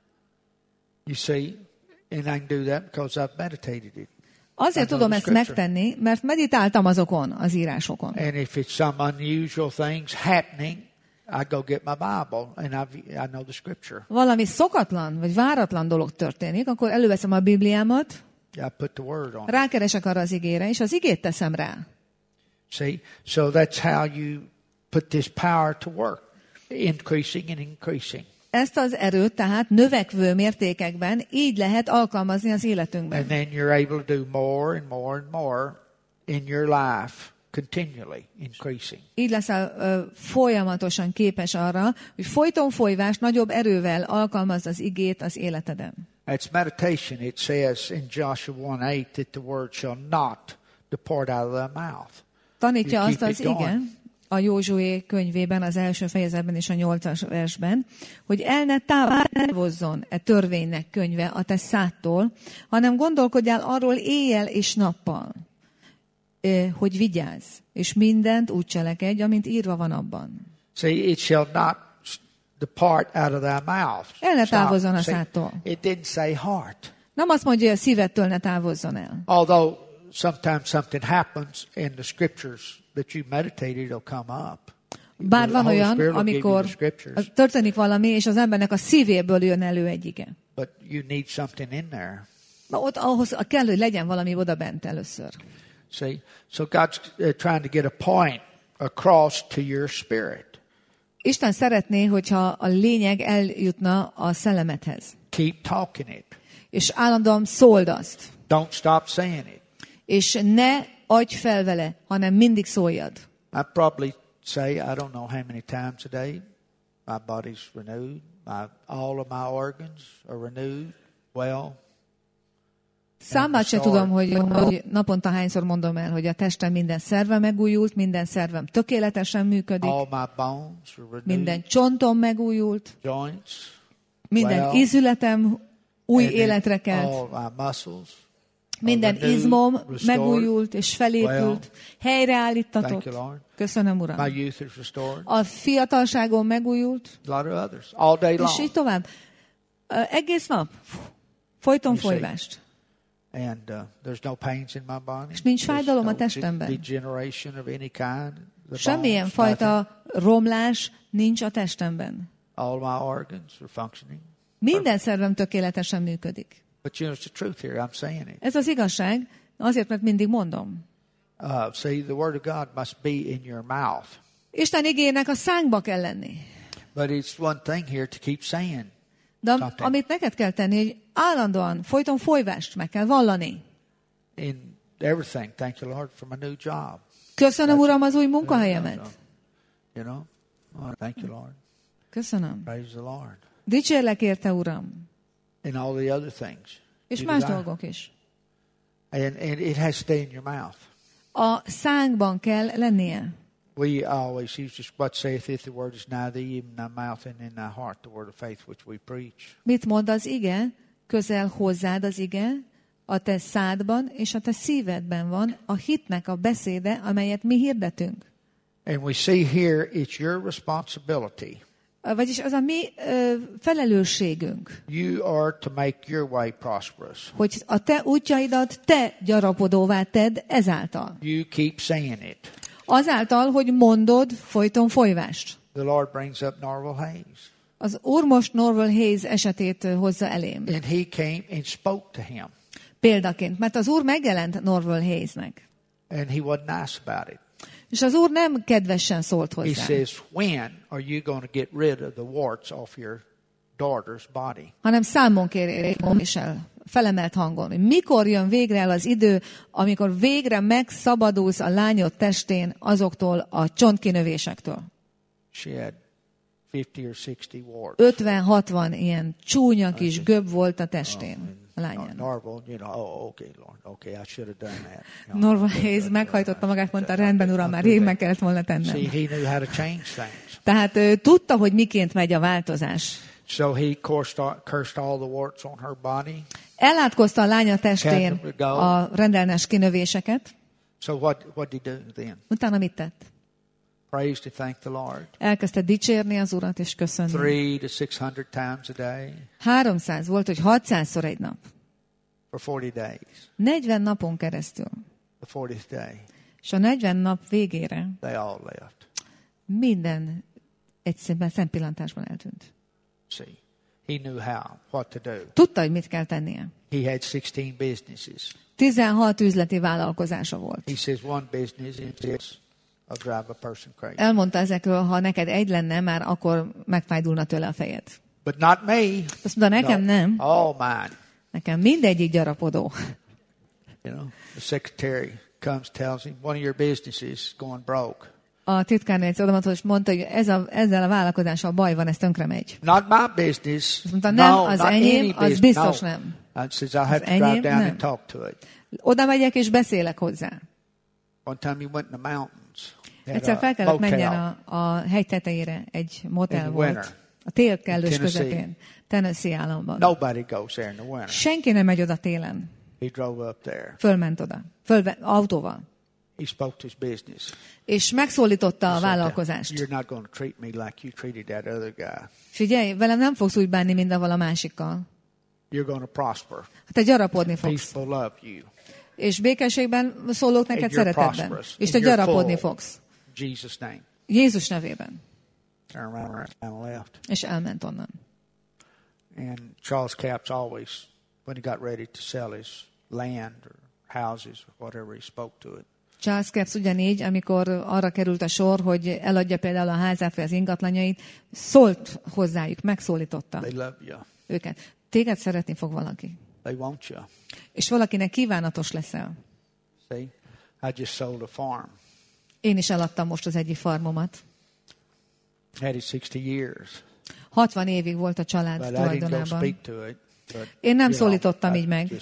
You see, and I can do that because I've meditated it. Azért tudom ezt megtenni, mert meditáltam azokon, az írásokon. And if it's some unusual things happening, I go get my Bible and I know the scripture. Valami szokatlan vagy váratlan dolog történik, akkor előveszem a Bibliámat, I put the word on. Rákeresek arra az igére, és az igét teszem rá. See, so that's how you put this power to work, increasing and increasing. Ezt az erőt tehát növekvő mértékekben így lehet alkalmazni az életünkben. And then you're able to do more and more and more in your life, continually increasing. Így leszel folyamatosan képes arra, hogy folyton folyvás nagyobb erővel alkalmazd az igét az életeden. It's meditation. It says in Joshua 1:8 that the word shall not depart out of thy mouth. Tanítja azt az ige a Józsué könyvében, az első fejezetben és a 8. versben, hogy el ne távozzon e törvénynek könyve a te szádtól, hanem gondolkodjál arról éjjel és nappal, hogy vigyázz, és mindent úgy cselekedj, amint írva van abban. See, it shall not depart out of thy mouth. El ne távozzon a szádtól. It didn't say heart. Nem azt mondja, hogy a szívettől ne távozzon el. Although sometimes something happens in the scriptures that you meditated, it'll come up. Bár van olyan, amikor történik valami, és az embernek a szívéből jön elő egy ige. But you need something in there. Ott ahhoz kell, hogy legyen valami oda bent először. See, so God's trying to get a point across to your spirit. Isten szeretné, hogyha a lényeg eljutna a szellemedhez. Keep talking it. És állandóan szóld azt. Don't stop saying it. És ne adj fel vele, hanem mindig szóljad. I probably say, I don't know how many times a day, my body's renewed, all of my organs are renewed, well. Számát sem tudom, hogy naponta hányszor mondom el, hogy a testem minden szerve megújult, minden szervem tökéletesen működik, all my bones are renewed, minden csontom megújult, joints, minden ízületem új életre kelt, all my muscles, minden izmom megújult és felépült, helyreállítatott. Köszönöm, Uram. My youth is restored. A fiatalságom megújult, A lot of others, all day long. és így tovább. Egész nap folyton folyvást. And there's no pains in my body. És nincs fájdalom a testemben. Degeneration of any kind. Semmilyen fajta romlás nincs a testemben. All my organs are functioning. Minden szervem tökéletesen működik. But you know, it's the truth here. I'm saying it. Ez az igazság, azért, mert mindig mondom. See, the word of God must be in your mouth. Isten igének a szánkba kell lenni. But it's one thing here to keep saying. De amit neked kell tenni, hogy állandóan, folyton folyvást meg kell vallani. In everything, thank you, Lord, for my new job. Köszönöm, Uram, az új munkahelyemet. You know, thank you, Lord. Köszönöm. Praise the Lord. Dicsérlek érte, Uram. And all the other things. És más dolgok is. And it has to stay in your mouth. A szánkban kell lennie. We always use just what saith it, the word is nigh thee, even in thy mouth and in thy heart, the word of faith which we preach. Mit mond az ige? Közel hozzád az ige, a te szádban és a te szívedben van a hitnek a beszéde, amelyet mi hirdetünk. And we see here it's your responsibility. Vagyis az a mi felelősségünk. You are to make your way prosperous. Hogy a te útjaidat te gyarapodóvá tedd ezáltal. You keep saying it. Azáltal, hogy mondod folyton folyvást. The Lord brings up Norval Hayes. Az Úr most Norval Hayes esetét hozza elém. And he came and spoke to him. Példaként, mert az Úr megjelent Norval Hayesnek. And he wasn't nice about it. És az Úr nem kedvesen szólt He hozzá. says, when are you going to get rid of the warts off your daughter's body? Hanem számon kérék és felemelt hangon, hogy mikor jön végre el az idő, amikor végre megszabadulsz a lányod testén azoktól a csontkinövésektől. She had 50 or 60 warts. 50-60 ilyen csúnya kis göb volt a testén. A lányán. Norval, you know, oh, okay, Lord, okay, I should have done that. Norval Hayes meghajtotta magát, mondta, rendben, Uram, már rég meg kellett volna tennem. See, he knew how to change things. Tehát ő tudta, hogy miként megy a változás. So he cursed all the warts on her body. Elátkozta a lánya testén a rendellenes kinövéseket. So what did he do then? Utána mit tett? Praised and thanked the Lord. Elkezdte dicsérni az Urat és köszönni. 300 to 600 times a day. 300 volt, hogy 600-szor egy nap. For 40 days. 40 napon keresztül. The 40th day. És a 40 nap végére They all left. minden egyszerűen szempillantásban eltűnt. See, he knew what to do. Tudta, hogy mit kell tennie. He had 16 businesses. 16 üzleti vállalkozása volt. He says one business is I'll drive a person crazy. Elmondta ezekről, ha neked egy lenne, már akkor megfájdulna tőle a fejed. But not me. Azt mondta, nekem nem. All mine. Nekem mindegyik gyarapodó. You know, the secretary comes, tells him one of your businesses is going broke. A titkárnő egyszer oda mondta, hogy ezzel a vállalkozással baj van, ez tönkre megy. Not my business. Azt mondta, nem, no, az enyém, az biztos nem. I says, I'll have to drive down and talk to it. Oda megyek és beszélek hozzá. One time he went in the mountains. Egyszer fel kellett menjen a hegy tetejére, egy motel volt. A tél kellős közepén, Tennessee államban. Nobody goes there in the winter. Senki nem megy oda télen. He drove up there. Fölment oda, autóval. He spoke to his business. És megszólította a vállalkozást. You're not going to treat me like you treated that other guy. Figyelj, velem nem fogsz úgy bánni, mint a másikkal. You're going to prosper. Te gyarapodni fogsz. People love you. És békességben szólok neked szeretetben. És te gyarapodni fogsz. Jesus name. Jézus nevében. Left. És elment onnan. And Charles Capps always, when he got ready to sell his land or houses or whatever, he spoke to it. Charles Capps ugyanígy, amikor arra került a sor, hogy eladja például a házát vagy az ingatlanjait, szólt hozzájuk, megszólította They love you. őket. Téged szeretni fog valaki. They want you. És valakinek kívánatos leszel. See, I just sold a farm. Én is eladtam most az egyik farmomat. Had it 60 years. 60 évig volt a család tulajdonában. Én nem you szólítottam így meg.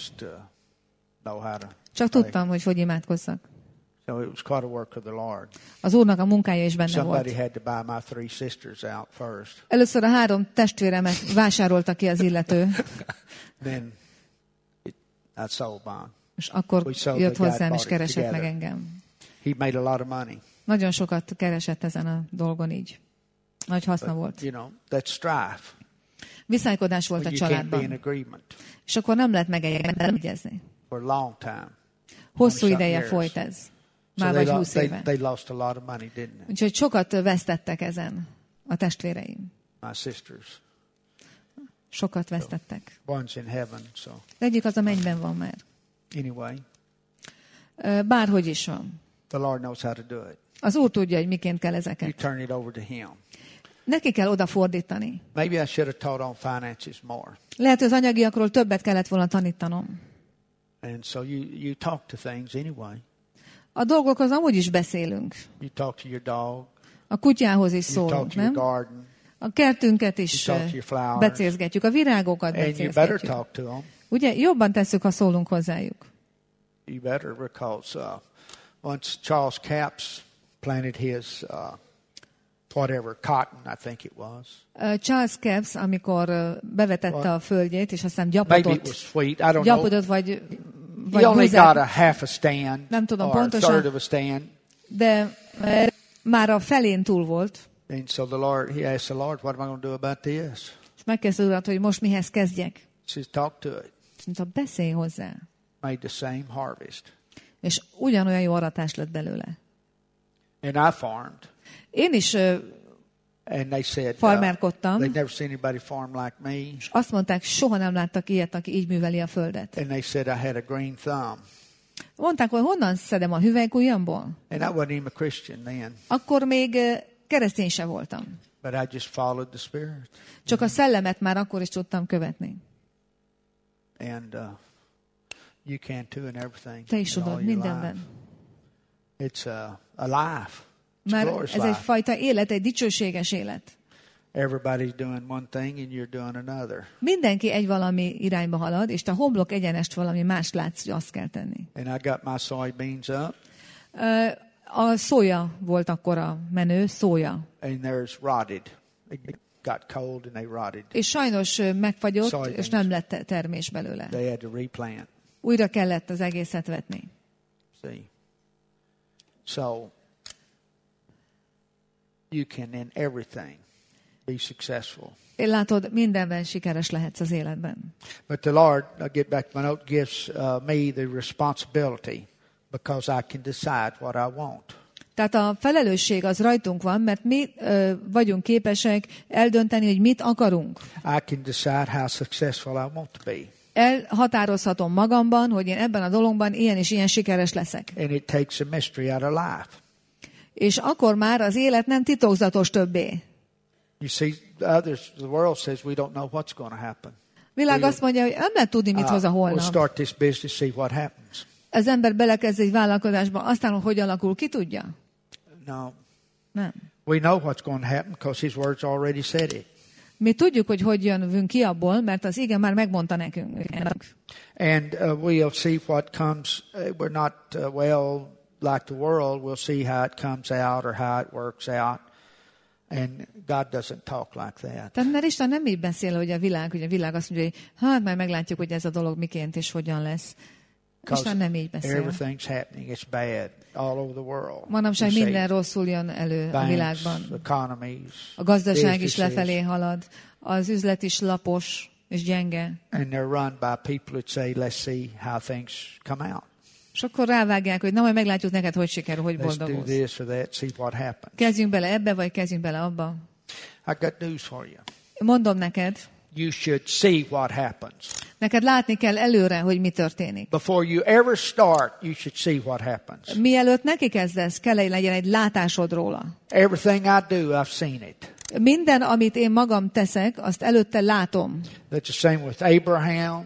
Csak tudtam, hogy imádkozzak. So it was quite a work of the Lord. Az Úrnak a munkája is benne Somebody volt. had to buy my 3 sisters out first. Először a 3 testvéremet vásárolta ki az illető. Then I sold mine. És akkor jött hozzám és keresett meg engem. He made a lot of money. Nagyon sokat keresett ezen a dolgon így. Nagy haszna volt. You know, that's strife. Viszálykodás volt a családban. És akkor nem lehet megegyezni. For a long time. Hosszú ideje folyt ez. Már vagy 20 éve. They lost a lot of money, didn't they? Úgyhogy sokat vesztettek ezen a testvéreim. My sisters. Sokat vesztettek. One's in heaven, so. Egyik az a mennyben van már. Anyway. Bárhogy is van. The Lord knows how to do it. Az Úr tudja, hogy miként kell You ezeket. turn it over to Him. Neki kell odafordítani. Maybe I should have taught on finances more. Lehet, hogy az anyagiakról többet kellett volna tanítanom. And so you talk to things anyway. A dolgokhoz amúgy is beszélünk. You talk to your dog. A kutyához is You talk szólunk, to your nem? garden. A kertünket is You talk to your flowers. becézgetjük, a virágokat And you better becézgetjük. talk to them. Ugye, jobban tesszük, ha szólunk hozzájuk. You better, because once Charles Capps planted his whatever, cotton, I think it was. Charles Capps, amikor bevetette a földjét, és aztán Maybe it gyapodott, was sweet. I don't know. vagy He only got a buzát, half a stand Nem tudom or a pontosan. third of a stand. de már a felén túl volt, And so he asked the Lord, what am I going to do about this? és megkezdte Urat, hogy most mihez kezdjek. He says, talk to it. És mondta, beszélj hozzá. Made the same harvest. És ugyanolyan jó aratás lett belőle. And I farmed. Én is And they said, farmerkodtam, they'd never seen anybody farm like me. és azt mondták, soha nem láttak ilyet, aki így műveli a földet. And they said I had a green thumb. Mondták, hogy honnan szedem a hüvelykujjamból? And I wasn't even a Christian then. Akkor még keresztény se voltam. But I just followed the Spirit. Csak a szellemet már akkor is tudtam követni. And you can too in everything. Te is in all tudod, your mindenben. life. It's a life. It's a Már glorious ez life. egyfajta élet, egy dicsőséges élet. Everybody's doing one thing and you're doing another. Mindenki egy valami irányba halad, és te homlok egyenest valami más látsz, hogy azt kell tenni. And I got my soybeans up, A szója volt akkor a menő, szója. and there's rotted. It got cold and they rotted. És sajnos megfagyott, Soybeans. és nem lett termés belőle. They had to replant. Újra kellett az egészet vetni. See? So, you can in everything be successful. Én látod, mindenben sikeres lehetsz az életben. But the Lord, I'll get back to my note, gives me the responsibility because I can decide what I want. Tehát a felelősség az rajtunk van, mert mi vagyunk képesek eldönteni, hogy mit akarunk. I can decide how successful I want to be. Elhatározhatom magamban, hogy én ebben a dologban ilyen és ilyen sikeres leszek. And it takes a mystery out of life. És akkor már az élet nem titokzatos többé. You see, the world says we don't know what's going to happen. Világ azt mondja, hogy nem lehet tudni, mit hoz a We'll holnap. start this business, see what happens. Az ember belekezd egy vállalkozásba, aztán hogy alakul, ki tudja? No. Nem. We know what's going to happen because His Word's already said it. Mi tudjuk, hogy jönünk ki abból, mert az ige már megmondta nekünk. And we'll see what comes. We're not, like the world, we'll see how it comes out or how it works out. And God doesn't talk like that. Tehát mert Isten nem így beszél, hogy a világ azt mondja, hogy hát majd meglátjuk, hogy ez a dolog miként és hogyan lesz. Isten nem így beszél. Everything's happening. It's bad all over the world. Manapság You minden see rosszul jön elő a világban. banks, economies, A gazdaság is businesses, lefelé halad, az üzlet is lapos és gyenge. and they're run by people that say, let's see how things come out. És akkor rávágják, hogy na majd meglátjuk neked, hogy sikerül, hogy Let's do boldogulsz. this or that, see what happens. Kezdjünk bele ebbe, vagy kezdjünk bele abba. I got news for you. Mondom neked, You should see what happens. neked látni kell előre, hogy mi történik. Before you ever start, you should see what happens. Mielőtt neki kezdesz, kell, hogy legyen egy látásod róla. Everything I do, I've seen it. Minden, amit én magam teszek, azt előtte látom. That's the same with Abraham,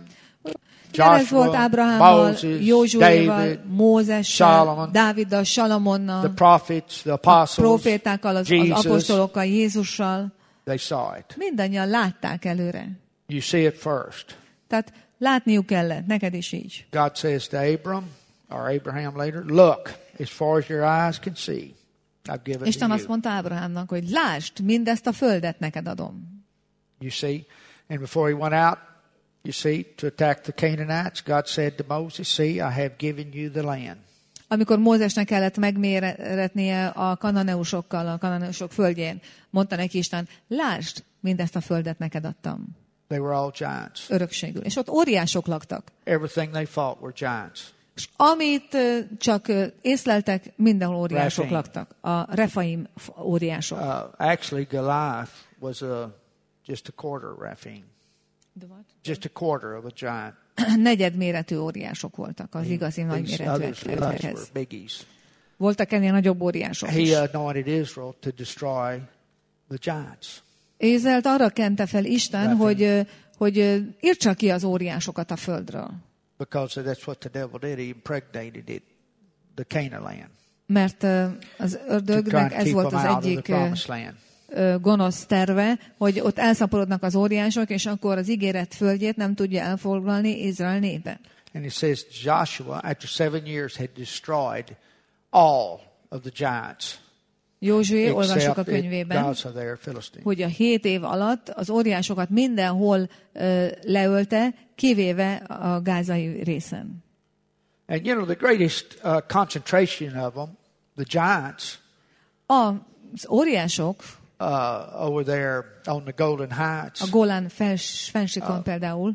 Ez volt Joshua, Ábrahámmal, Moses, Józsuéval, David, Mózessel, Solomon, Dáviddal, the Salomonnal, prophets, the a apostles, profétákkal, az Jesus. apostolokkal, Jézussal. They saw it. Mindannyian látták előre. You see it first. Tehát látniuk kellett, neked is így. God says to Abram, or Abraham later, look, as far as your eyes can see, I've given Isten to azt you. mondta Ábrahámnak, hogy lásd, mindezt a földet neked adom. You see, and before he went out, you see, to attack the Canaanites, God said to Moses, see, I have given you the land. Amikor Mózesnek kellett megméretnie a kananeusokkal, a kananaeusok földjén, mondta neki Isten, lásd, mindezt a földet neked adtam. They were all giants. Örökségül. És ott óriások laktak. Everything they fought were giants. És amit csak észleltek, mindenhol óriások Refaim. laktak. A Refaim óriások. Actually, Goliath was just a quarter Rephaim. Just a quarter of a giant. Negyedméretű óriások voltak, az igazi nagyméretűekhez. Voltak ennél nagyobb óriások is. He anointed Israel to destroy the giants. Izraelt arra kente fel Isten, hogy írtsa ki az óriásokat a földről. Because that's what the devil did. He impregnated it, the Canaan land. Mert az ördögnek ez volt az egyik gonosz terve, hogy ott elszaporodnak az óriások, és akkor az ígéret földjét nem tudja elfoglalni Izrael népe. And it says Joshua, after 7 years, had destroyed all of the giants. Józsué, olvassuk a könyvében, hogy a 7 év alatt az óriásokat mindenhol leölte, kivéve a gázai részen. And you know the greatest concentration of them, the giants. Az óriások over there on the Golden Heights. A Golán fennsíkon például.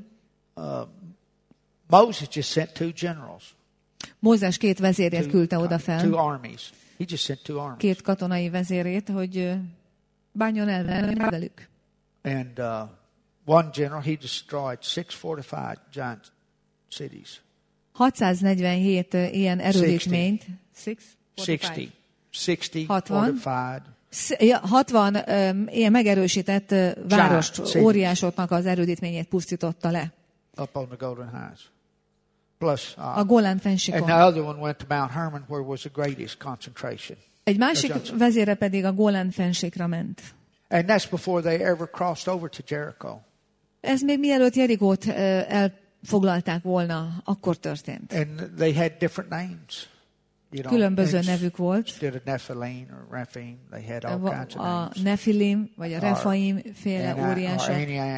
Moses just sent 2 generals. Mózes 2 vezérét küldte oda fel. 2 armies. He just sent 2 armies. 2 katonai vezérét, hogy bánjon el velük. And one general, he destroyed 6 fortified giant cities. 647 ilyen erődítményt. 60 ilyen megerősített várost, óriásoknak az erődítményét pusztította le. Up on the Golden Heights. Plus, a Golán fennsíkon. And the other one went to Mount Hermon, where was the greatest concentration. Egy másik vezére pedig a Golán fennsíkra ment. And that's before they ever crossed over to Jericho. Ez még mielőtt Jerikót elfoglalták volna, akkor történt. And they had different names. Különböző nevük volt. A Nefilim, vagy a Refaim féle óriások.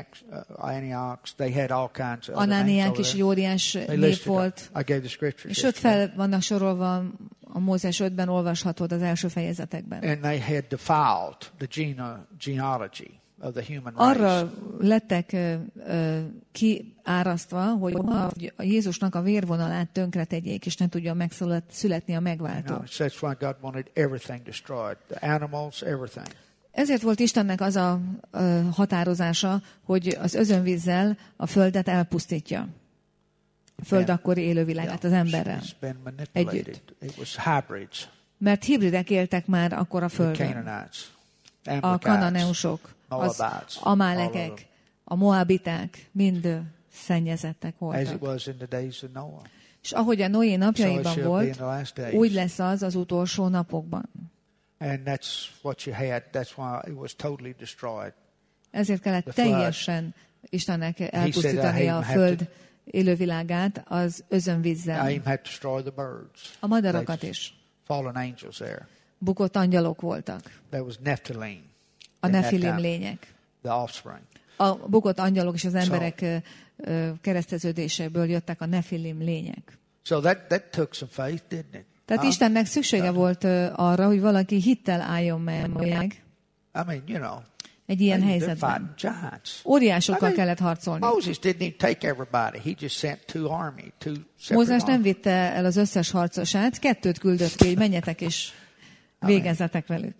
Anániák is egy óriás nép volt. És ott fel vannak sorolva, a Mózes 5-ben olvashatod az első fejezetekben. And they had defiled the genealogy of the human race. Arra lettek kiárasztva, hogy a Jézusnak a vérvonalát tönkre tegyék, és nem tudjon megszületni a megváltó. That's why God wanted everything destroyed, the animals, everything. Ezért volt Istennek az a határozása, hogy az özönvízzel a földet elpusztítja. A föld akkori élővilágát az emberrel együtt. Mert hibridek éltek már akkor a földön. A kananeusok, az amálekek, a moabiták mind szennyezettek voltak. És ahogy a Noé napjaiban volt, úgy lesz az utolsó napokban. Ezért kellett teljesen Istennek elpusztítani a föld élővilágát az özönvízzel. A madarakat is. Bukott angyalok voltak. A Nefilim lények. A bukott angyalok és az emberek kereszteződéséből jöttek a Nefilim lények. Tehát Istennek szüksége volt arra, hogy valaki hittel álljon meg egy ilyen helyzetben. Óriásokkal kellett harcolni. Mózes nem vitte el az összes harcosát, 2 küldött ki, hogy menjetek és végezzetek velük.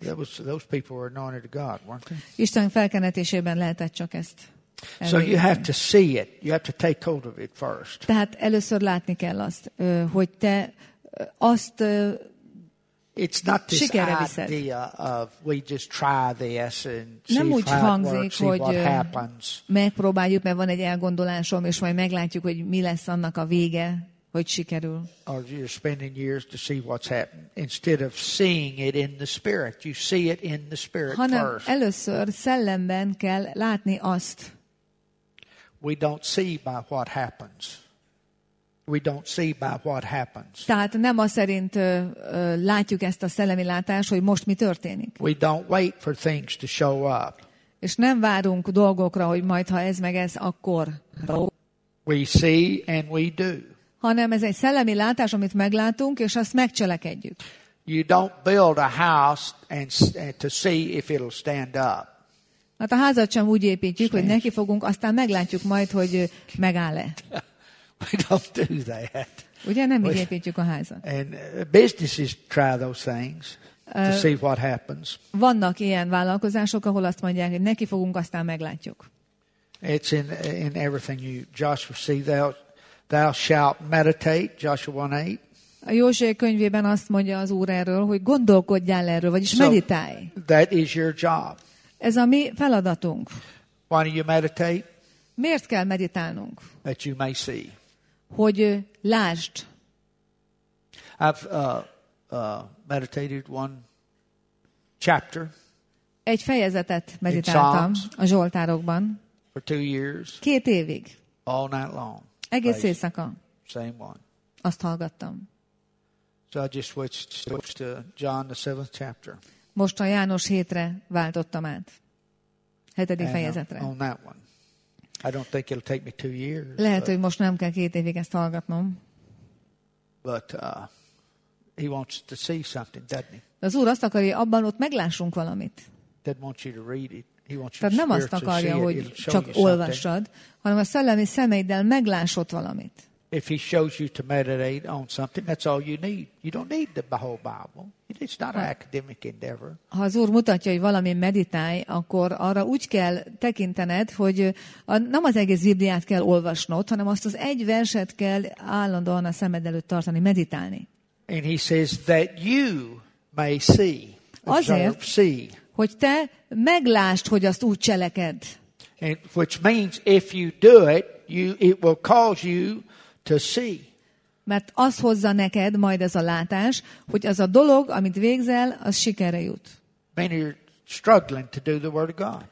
Isten felkenetésében lehetett csak ezt elvégezni. So you have to see it. You have to take hold of it first. Tehát először látni kell azt, hogy te azt It's not this idea of we just try this and see nem úgy how it hangzik, works, see what happens. Megpróbáljuk, mert van egy elgondolásom, és majd meglátjuk, hogy mi lesz annak a vége, hogy sikerül. Or you're spending years to see what's happening. Instead of seeing it in the spirit, you see it in the spirit hanem first. először szellemben kell látni azt. We don't see by what happens. We don't see by what happens. Tehát nem az szerint látjuk ezt a szellemi látást, hogy most mi történik. We don't wait for things to show up. És nem várunk dolgokra, hogy majd ha ez meg ez, akkor. We see and we do. Hanem ez egy szellemi látás, amit meglátunk, és azt megcselekedjük. You don't build a house and to see if it'll stand up. Hát a házat sem úgy építjük, hogy neki fogunk, aztán meglátjuk majd, hogy megáll-e. We don't do that. Ugye nem így építjük a házat. And businesses try those things to see what happens. Vannak ilyen vállalkozások, ahol azt mondják, hogy neki fogunk, aztán meglátjuk. It's in everything you, Joshua, see, thou shalt meditate, Joshua 1:8. A Józsué könyvében azt mondja az Úr erről, hogy gondolkodjál erről, vagyis meditálj. That is your job. Ez a mi feladatunk. Why do you meditate? Miért kell meditálnunk? That you may see. Hogy lásd. I've meditated one chapter. Egy fejezetet meditáltam a Zsoltárokban. For 2 years. 2 évig. All night long. Egész éjszaka. Same one. Azt hallgattam. So I just switched to John the 7th chapter. Most a János 7-re váltottam át. 7. fejezetre. On that one. I don't think it'll take me 2 years. Lehet, hogy most nem kell 2 évig ezt hallgatnom. But he wants to see something, doesn't he? De az Úr azt akarja, abban ott meglássunk valamit. Doesn't want you to read it. He wants Tehát you to nem azt akarja, hogy csak olvassad, hanem a szellemi szemeiddel meglásod valamit. If he shows you to meditate on something, that's all you need. You don't need the whole Bible. It's not an academic endeavor. Ha az Úr mutatja, hogy valami meditálj, akkor arra úgy kell tekintened, hogy nem az egész Bibliát kell olvasnod, hanem azt az egy verset kell állandóan a szemed előtt tartani, meditálni. And he says that you may see. Azért, hogy te meglásd, hogy azt úgy cseleked. And which means if you do it, it will cause you to see. Mert az hozza neked majd ez a látás, hogy az a dolog, amit végzel, az sikerre jut. Many are struggling to do the Word of God.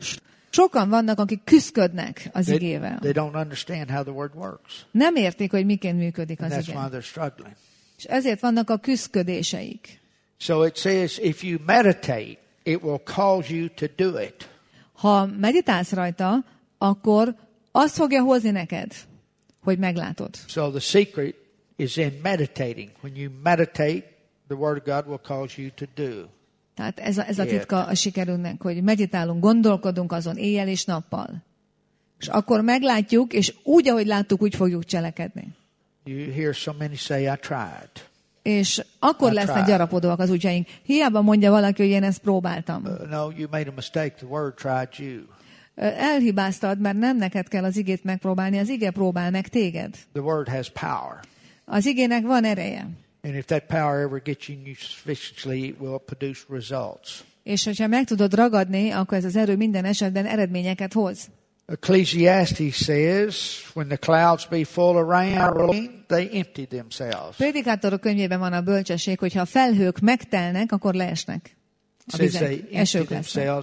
Sokan vannak, akik küszködnek az igével. They don't understand how the Word works. Nem értik, hogy miként működik az ige. ige. That's why they're struggling. És ezért vannak a küszködéseik. So it says if you meditate, it will cause you to do it. Ha meditálsz rajta, akkor azt fogja hozni neked, hogy meglátod. So the secret is in meditating. When you meditate, the Word of God will cause you to do. Tehát ez a titka a sikerünknek, hogy meditálunk, gondolkodunk azon éjjel és nappal. És akkor meglátjuk, és úgy, ahogy láttuk, úgy fogjuk cselekedni. You hear so many say, I tried. És akkor lesznek gyarapodóak az útjaink. Hiába mondja valaki, hogy én ezt próbáltam. No, you made a mistake. The Word tried you. Elhibáztad, mert nem neked kell az igét megpróbálni, az ige próbál meg téged. The Word has power. Az igének van ereje. And if that power ever gets in you sufficiently, it will produce results. És hogyha meg tudod ragadni, akkor ez az erő minden esetben eredményeket hoz. Ecclesiastes says, when the clouds be full of rain, they empty themselves. Prédikátorok könyvében van a bölcsesség, hogy ha a felhők megtelnek, akkor leesnek. A vizek, esők lesznek.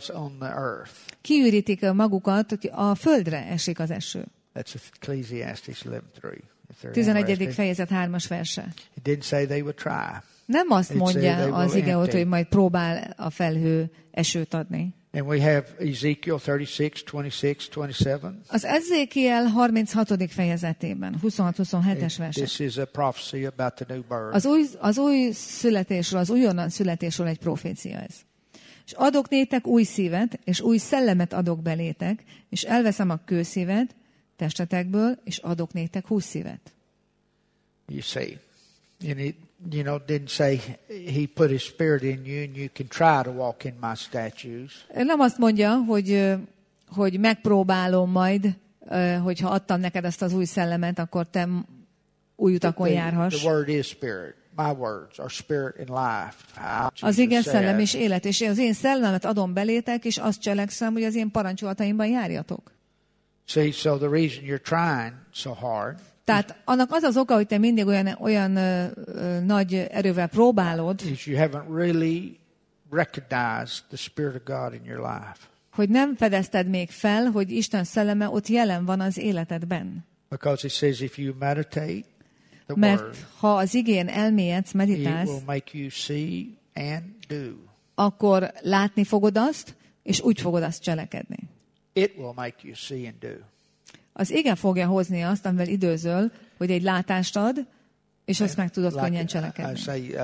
Kiürítik magukat, a földre esik az eső. That's Ecclesiastes 11:3. 11. fejezet 3. verse. It didn't say they would try. Nem azt mondja az ige ott, hogy majd próbál a felhő esőt adni. And we have Ezekiel 36, 26, 27. Az Ezékiel 36. fejezetében, 26-27-es versek. This is a prophecy about the new birth. Az új születésről, az újonnan születésről egy profécia ez. És adok nétek új szívet, és új szellemet adok belétek, és elveszem a kőszívet testetekből, és adok nétek hússzívet. You see, and it, didn't say he put his spirit in you and you can try to walk in my statutes. Nem azt mondja, hogy megpróbálom majd, hogyha adtam neked ezt az új szellemet, akkor te új utakon járhass. The word is spirit. My words are spirit and life. Az ige szellem és élet, és az én szellemet adom belétek, és azt cselekszem, hogy az én parancsolataimban járjatok. See, so the reason you're trying so hard. Tehát annak az az oka, hogy te mindig olyan nagy erővel próbálod, is you haven't really recognized the Spirit of God in your life. Hogy nem fedezted még fel, hogy Isten szelleme ott jelen van az életedben. Because it says if you meditate the Mert word, ha az igén elmélyedsz, meditálsz, it will make you see and do. Akkor látni fogod azt, és úgy fogod azt cselekedni. It will make you see and do. Az ige fogja hozni azt, amivel időzöl, hogy egy látást ad, és azt meg tudod könnyen cselekedni.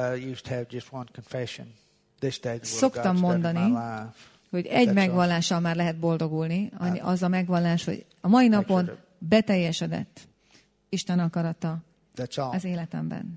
Szoktam mondani, hogy egy megvallással már lehet boldogulni. Az a megvallás, hogy a mai napon beteljesedett Isten akarata az életemben.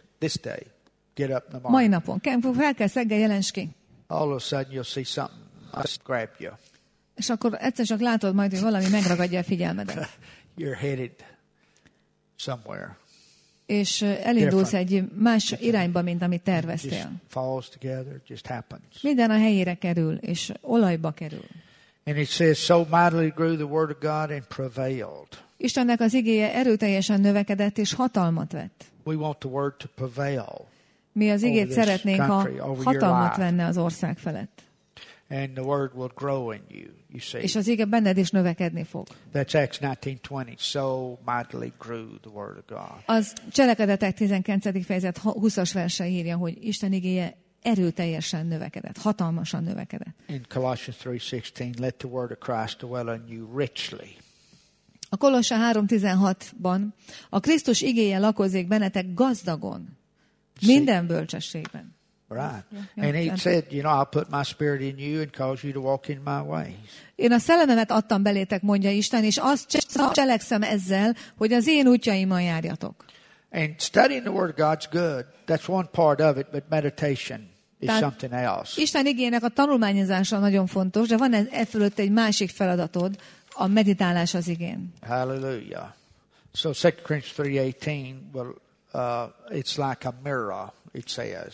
Get up in the morning. Mai napon. Fel kell szeggel, jelens ki. All of a sudden you'll see something must grab you. És akkor egyszer csak látod majd, hogy valami megragadja a figyelmedet. You're headed somewhere. És elindulsz egy más irányba, mint amit terveztél. Just falls together, just happens. Minden a helyére kerül, és olajba kerül. And it says, so mightily grew the word of God and prevailed. Istennek az igéje erőteljesen növekedett, és hatalmat vett. We want the word to prevail. Mi az igét szeretnénk, ha hatalmat venne az ország felett. And the word will grow in you, you see. És az ige benned is növekedni fog. That's Acts 19:20. So mightily grew the word of God. Az Cselekedetek 19. fejezet 20-as verse írja, hogy Isten igéje erőteljesen növekedett, hatalmasan növekedett. In Colossians 3:16, let the word of Christ dwell in you richly. A Kolossa 3:16-ban a Krisztus igéje lakozik bennetek gazdagon, minden bölcsességben. Right. And he said, you know, I'll put my spirit in you and cause you to walk in my ways. Én a szellememet adtam belétek, mondja Isten, és azt cselekszem ezzel, hogy az én útjaimon járjatok. And studying the word of God's good. That's one part of it, but meditation is something else. Isten igének a tanulmányozása nagyon fontos, de van e fölött egy másik feladatod, a meditálás az igén. Hallelujah. So 2 Corinthians 3:18, well, it's like a mirror, it says.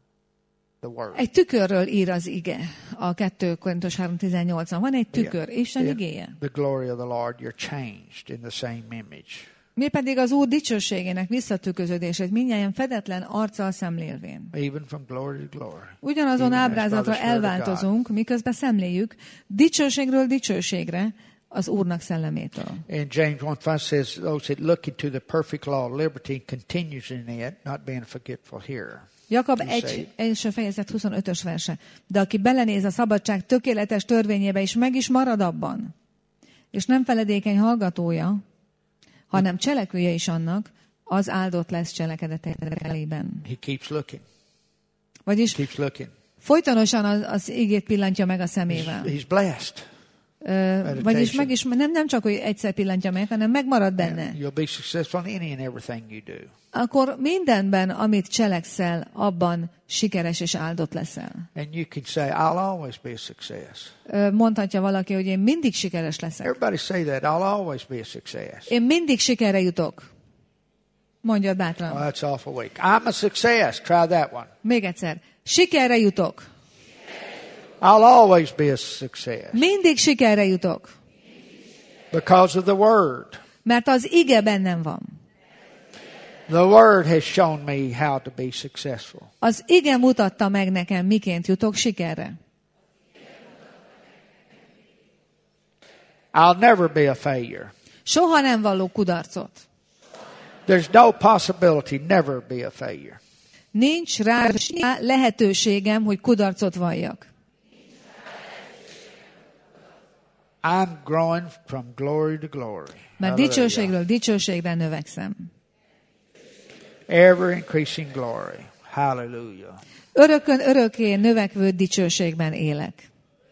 The word. Egy tükörről ír az ige. A 2 Korintus 3:18-an van egy tükör, Isten igéje. The glory of the Lord, you're changed in the same image. Mi pedig az Úr dicsőségének visszatükröződését mindnyájan fedetlen arccal szemlélvén. Even from glory to glory. Ugyanazon ábrázatra elváltozunk, miközben szemléljük dicsőségről dicsőségre az Úrnak szellemétől. And James 1:5 says, those that look into the perfect law of liberty continues in it, not being forgetful here. Jakab 1. első fejezet 25-ös verse. De aki belenéz a szabadság tökéletes törvényébe, és meg is marad abban, és nem feledékeny hallgatója, hanem cselekvője is annak, az áldott lesz cselekedetek elében. He keeps looking. Vagyis keeps looking. Folytonosan az igét pillantja meg a szemével. He's blessed. Vagyis meg is, nem csak, hogy egyszer pillantja meg, hanem megmarad benne. You'll be successful in any and everything you do. Akkor mindenben, amit cselekszel, abban sikeres és áldott leszel. And you can say, I'll always be a success. Mondhatja valaki, hogy én mindig sikeres leszek. Everybody say that, I'll always be a success. Én mindig sikerre jutok. Mondjad bátran. Oh, that's awful weak. I'm a success. Try that one. Még egyszer. Sikerre jutok. I'll always be a success. Mindig sikerre jutok. Because of the word. Mert az ige bennem van. The word has shown me how to be successful. Az ige mutatta meg nekem, miként jutok sikerre. I'll never be a failure. Soha nem vallok kudarcot. There's no possibility never be a failure. Nincs rá lehetőségem, hogy kudarcot valljak. I'm growing from glory to glory. Mert dicsőségről dicsőségre növekszem. Ever increasing glory. Hallelujah. Örökön örökké növekvő dicsőségben élek.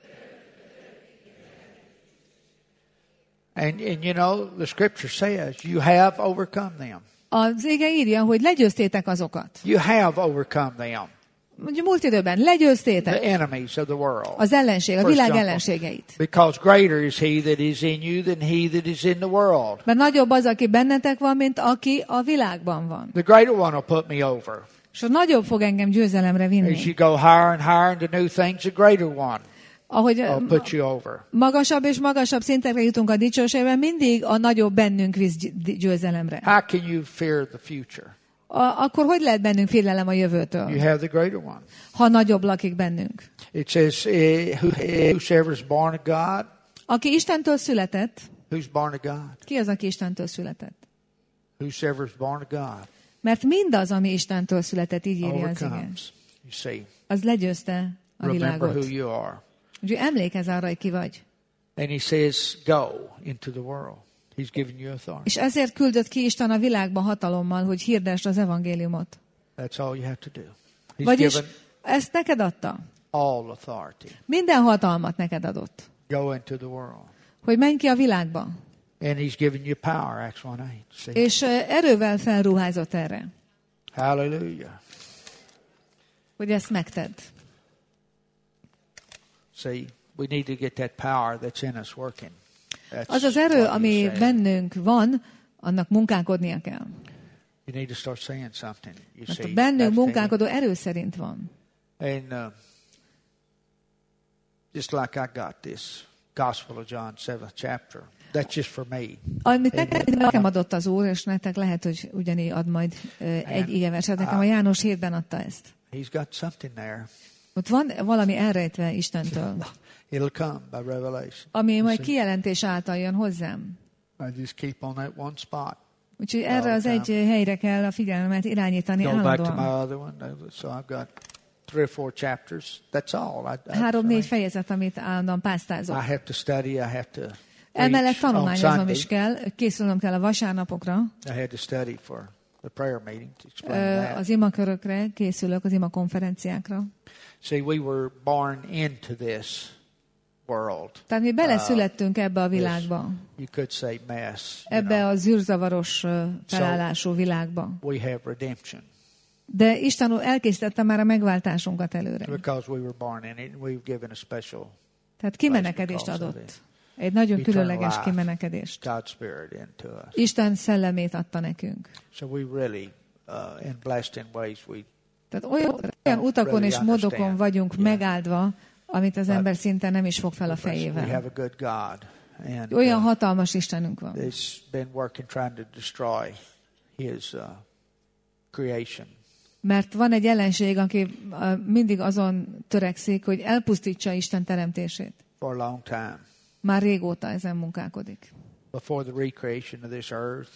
And you know, the scripture says, you have overcome them. Az ige írja, hogy legyőztétek azokat. You have overcome them. Mondjuk múlt időben legyőztétek The enemies of the world. az ellenség, a világ ellenségeit. Because greater is he that is in you than he that is in the world. Mert nagyobb az, aki bennetek van, mint aki a világban van. The greater one will put me over. És a nagyobb fog engem győzelemre vinni. As you go higher and higher into new things, the greater one ahogy will put you over. magasabb és magasabb szintekre jutunk a dicsőségben, mindig a nagyobb bennünk visz győzelemre. How can you fear the future? Akkor hogy lehet bennünk félelem a jövőtől? You have the greater one. Ha nagyobb lakik bennünk. It says, whosoever is born of God. Aki Istentől született. Who's born of God? Ki az, aki Istentől született? Whosoever is born of God. Mert mindaz, ami Istentől született, így írja az ige. You see. Az legyőzte a világot. Remember who you are. Úgyhogy emlékezz arra, hogy ki vagy. And he says, go into the world. He's given you authority. És ezért küldött ki Isten a világba hatalommal, hogy hirdesd az evangéliumot. That's all you have to do. He's Vagyis given ezt neked adta. all authority. Minden hatalmat neked adott. Go into the world. Hogy menj ki a világba. And he's given you power, Acts 1:8. És erővel felruházott erre. Hallelujah. Hogy ezt megtedd. See, we need to get that power that's in us working. Az az erő, ami bennünk van, annak munkálkodnia kell. You need to start saying something. You Mert see, a bennünk munkálkodó erő szerint van. And just like I got this Gospel of John 7th chapter, that's just for me. Amit nekem adott az Úr, és nektek lehet, hogy ugyanígy ad majd egy igeverset. Nekem a János 7-ben adta ezt. He's got something there. Ott van valami elrejtve Istentől. It'll come by revelation. Ami majd kijelentés által jön hozzám. I just keep on that one spot. Úgyhogy erre az egy helyre kell a figyelmet irányítani állandóan. Go back to my other one. So I've got 3 or 4 chapters. That's all. 3-4 fejezet, amit állandóan pásztázok. I have to study. I have to emellett tanulmányoznom is kell, készülnöm kell a vasárnapokra. I had to study for the prayer meeting to explain that. Az imakörökre készülök, az imakonferenciákra. See, we were born into this world. Tehát mi beleszülettünk ebbe a világba. You could say mess. Ebbe a zűrzavaros felállású világba. We have redemption. De Isten elkészítette már a megváltásunkat előre. Because we were born in it, we've given a special. Tehát kimenekedést adott. Egy nagyon különleges kimenekedést. God's Spirit into us. Isten szellemét adta nekünk. So we really, in blessed in ways we. Tehát olyan utakon és módokon vagyunk megáldva, amit az ember szinte nem is fog fel a fejével. We have a good God. And, olyan hatalmas Istenünk van. He's been working trying to destroy his creation. Mert van egy ellenség, aki mindig azon törekszik, hogy elpusztítsa Isten teremtését. For a long time. Már régóta ezen munkálkodik. Before the recreation of this earth.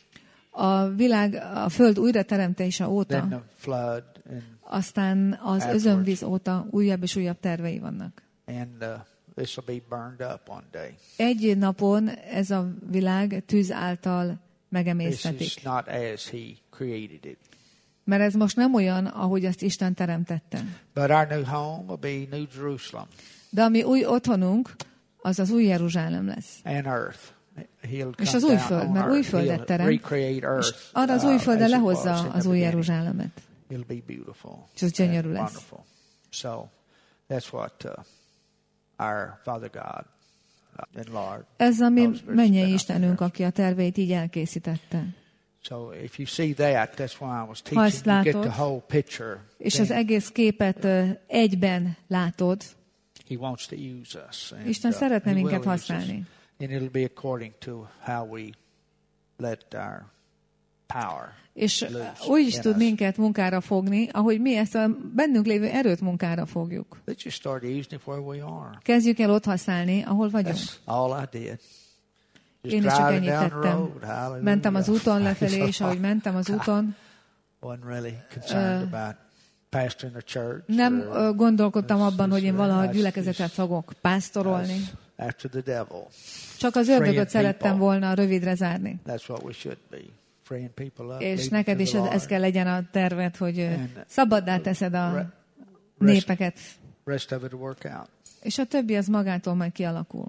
A föld újrateremtése óta. Then the flood and aztán az özönvíz óta újabb és újabb tervei vannak. And this will be burned up one day. Egy napon ez a világ tűz által megemésztetik. This is not as he created it. Mert ez most nem olyan, ahogy azt Isten teremtette. But our new home will be New Jerusalem. De a mi új otthonunk, az az új Jeruzsálem lesz. And earth. És az új föld, mert új földet terem, és arra az új földre lehozza az új Jeruzsálemet. It'll be beautiful. És az gyönyörű lesz. So that's what our Father God and Lord. Ez a mi mennyei Istenünk, aki a terveit így elkészítette. So if you see that, that's why I was teaching you get the whole picture. És az egész képet egyben látod. He wants to use us. Isten szeretne minket használni. And it'll be according to how we let our power. És úgy is tud minket munkára fogni, ahogy mi ezt a bennünk lévő erőt munkára fogjuk. Kezdjük el ott használni, ahol vagyunk. Én is csak ennyit tettem. Mentem az úton lefelé, és ahogy mentem az úton, nem gondolkodtam abban, hogy én valaha gyülekezetet fogok pásztorolni. Csak az ördögöt szerettem volna rövidre zárni. És neked is ez kell legyen a terved, hogy szabaddá teszed a népeket. És a többi az magától majd kialakul.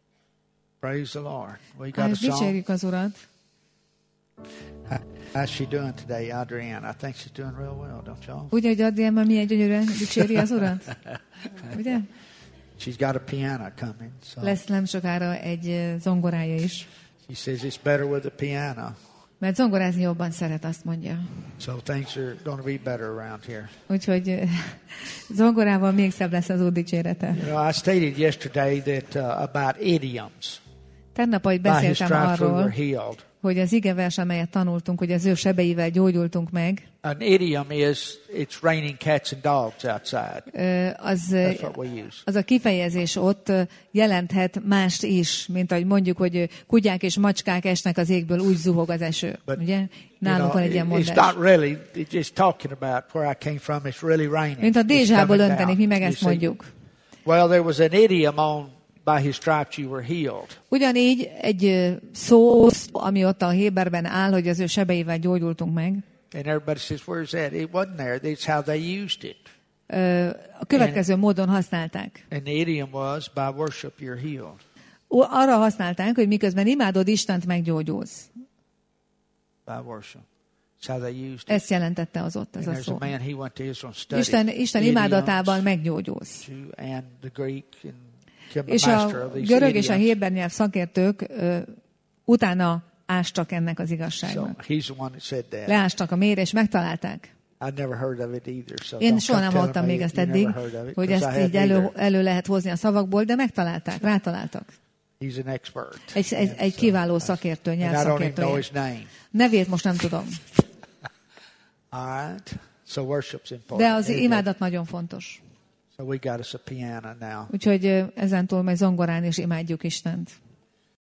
Dicsérjük az Urat. How's she doing today, Adrienne? I think she's doing real well, don't y'all? Ugye, hogy Adrienne milyen gyönyörűen dicséri az Urat? Ugye? She's got a piano coming. So. Lesz nem sokára egy zongorája is. She says it's better with a piano. Mert zongorázni jobban szeret, azt mondja. So things are going to be better around here. Úgyhogy zongorával még szebb lesz az Úr dicsérete. You know, I stated yesterday that about idioms. Tegnap, ahogy beszéltem arról, hogy az igevers, amelyet tanultunk, hogy az ő sebeivel gyógyultunk meg. An idiom is it's raining cats and dogs outside. Az a kifejezés ott jelenthet mást is, mint ahogy mondjuk, hogy kutyák és macskák esnek az égből, úgy zuhog az eső. Ugye? Nálunk van egy ilyen mondás. It's not really, it's just talking about where I came from, it's really raining. Mint a dézsából öntenik, mi meg ezt mondjuk. Well, there was an idiom on by his stripes you were healed. Ugyanígy egy szó, ami ott a Héberben áll, hogy az ő sebeivel gyógyultunk meg. And everybody says, where's that? It wasn't there. That's how they used it. A következő módon használták. And the idiom was, by worship you're healed. Arra használták, hogy miközben imádod Istent, meggyógyulsz. By worship. That's how they used it. Ezt jelentette az ott, ez a szó. Man, he went to Israel and studied Isten imádatában meggyógyulsz. And the Greek and És a görög és a héber nyelv szakértők utána ástak ennek az igazságnak. Leástak a mélyre, és megtalálták. Én soha nem hallottam még ezt eddig, hogy ezt így elő lehet hozni a szavakból, de megtalálták, rátaláltak. Egy kiváló szakértő, nyelvszakértő. Nevét most nem tudom. De az imádat nagyon fontos. Úgyhogy ezentúl majd zongorán is imádjuk Istent.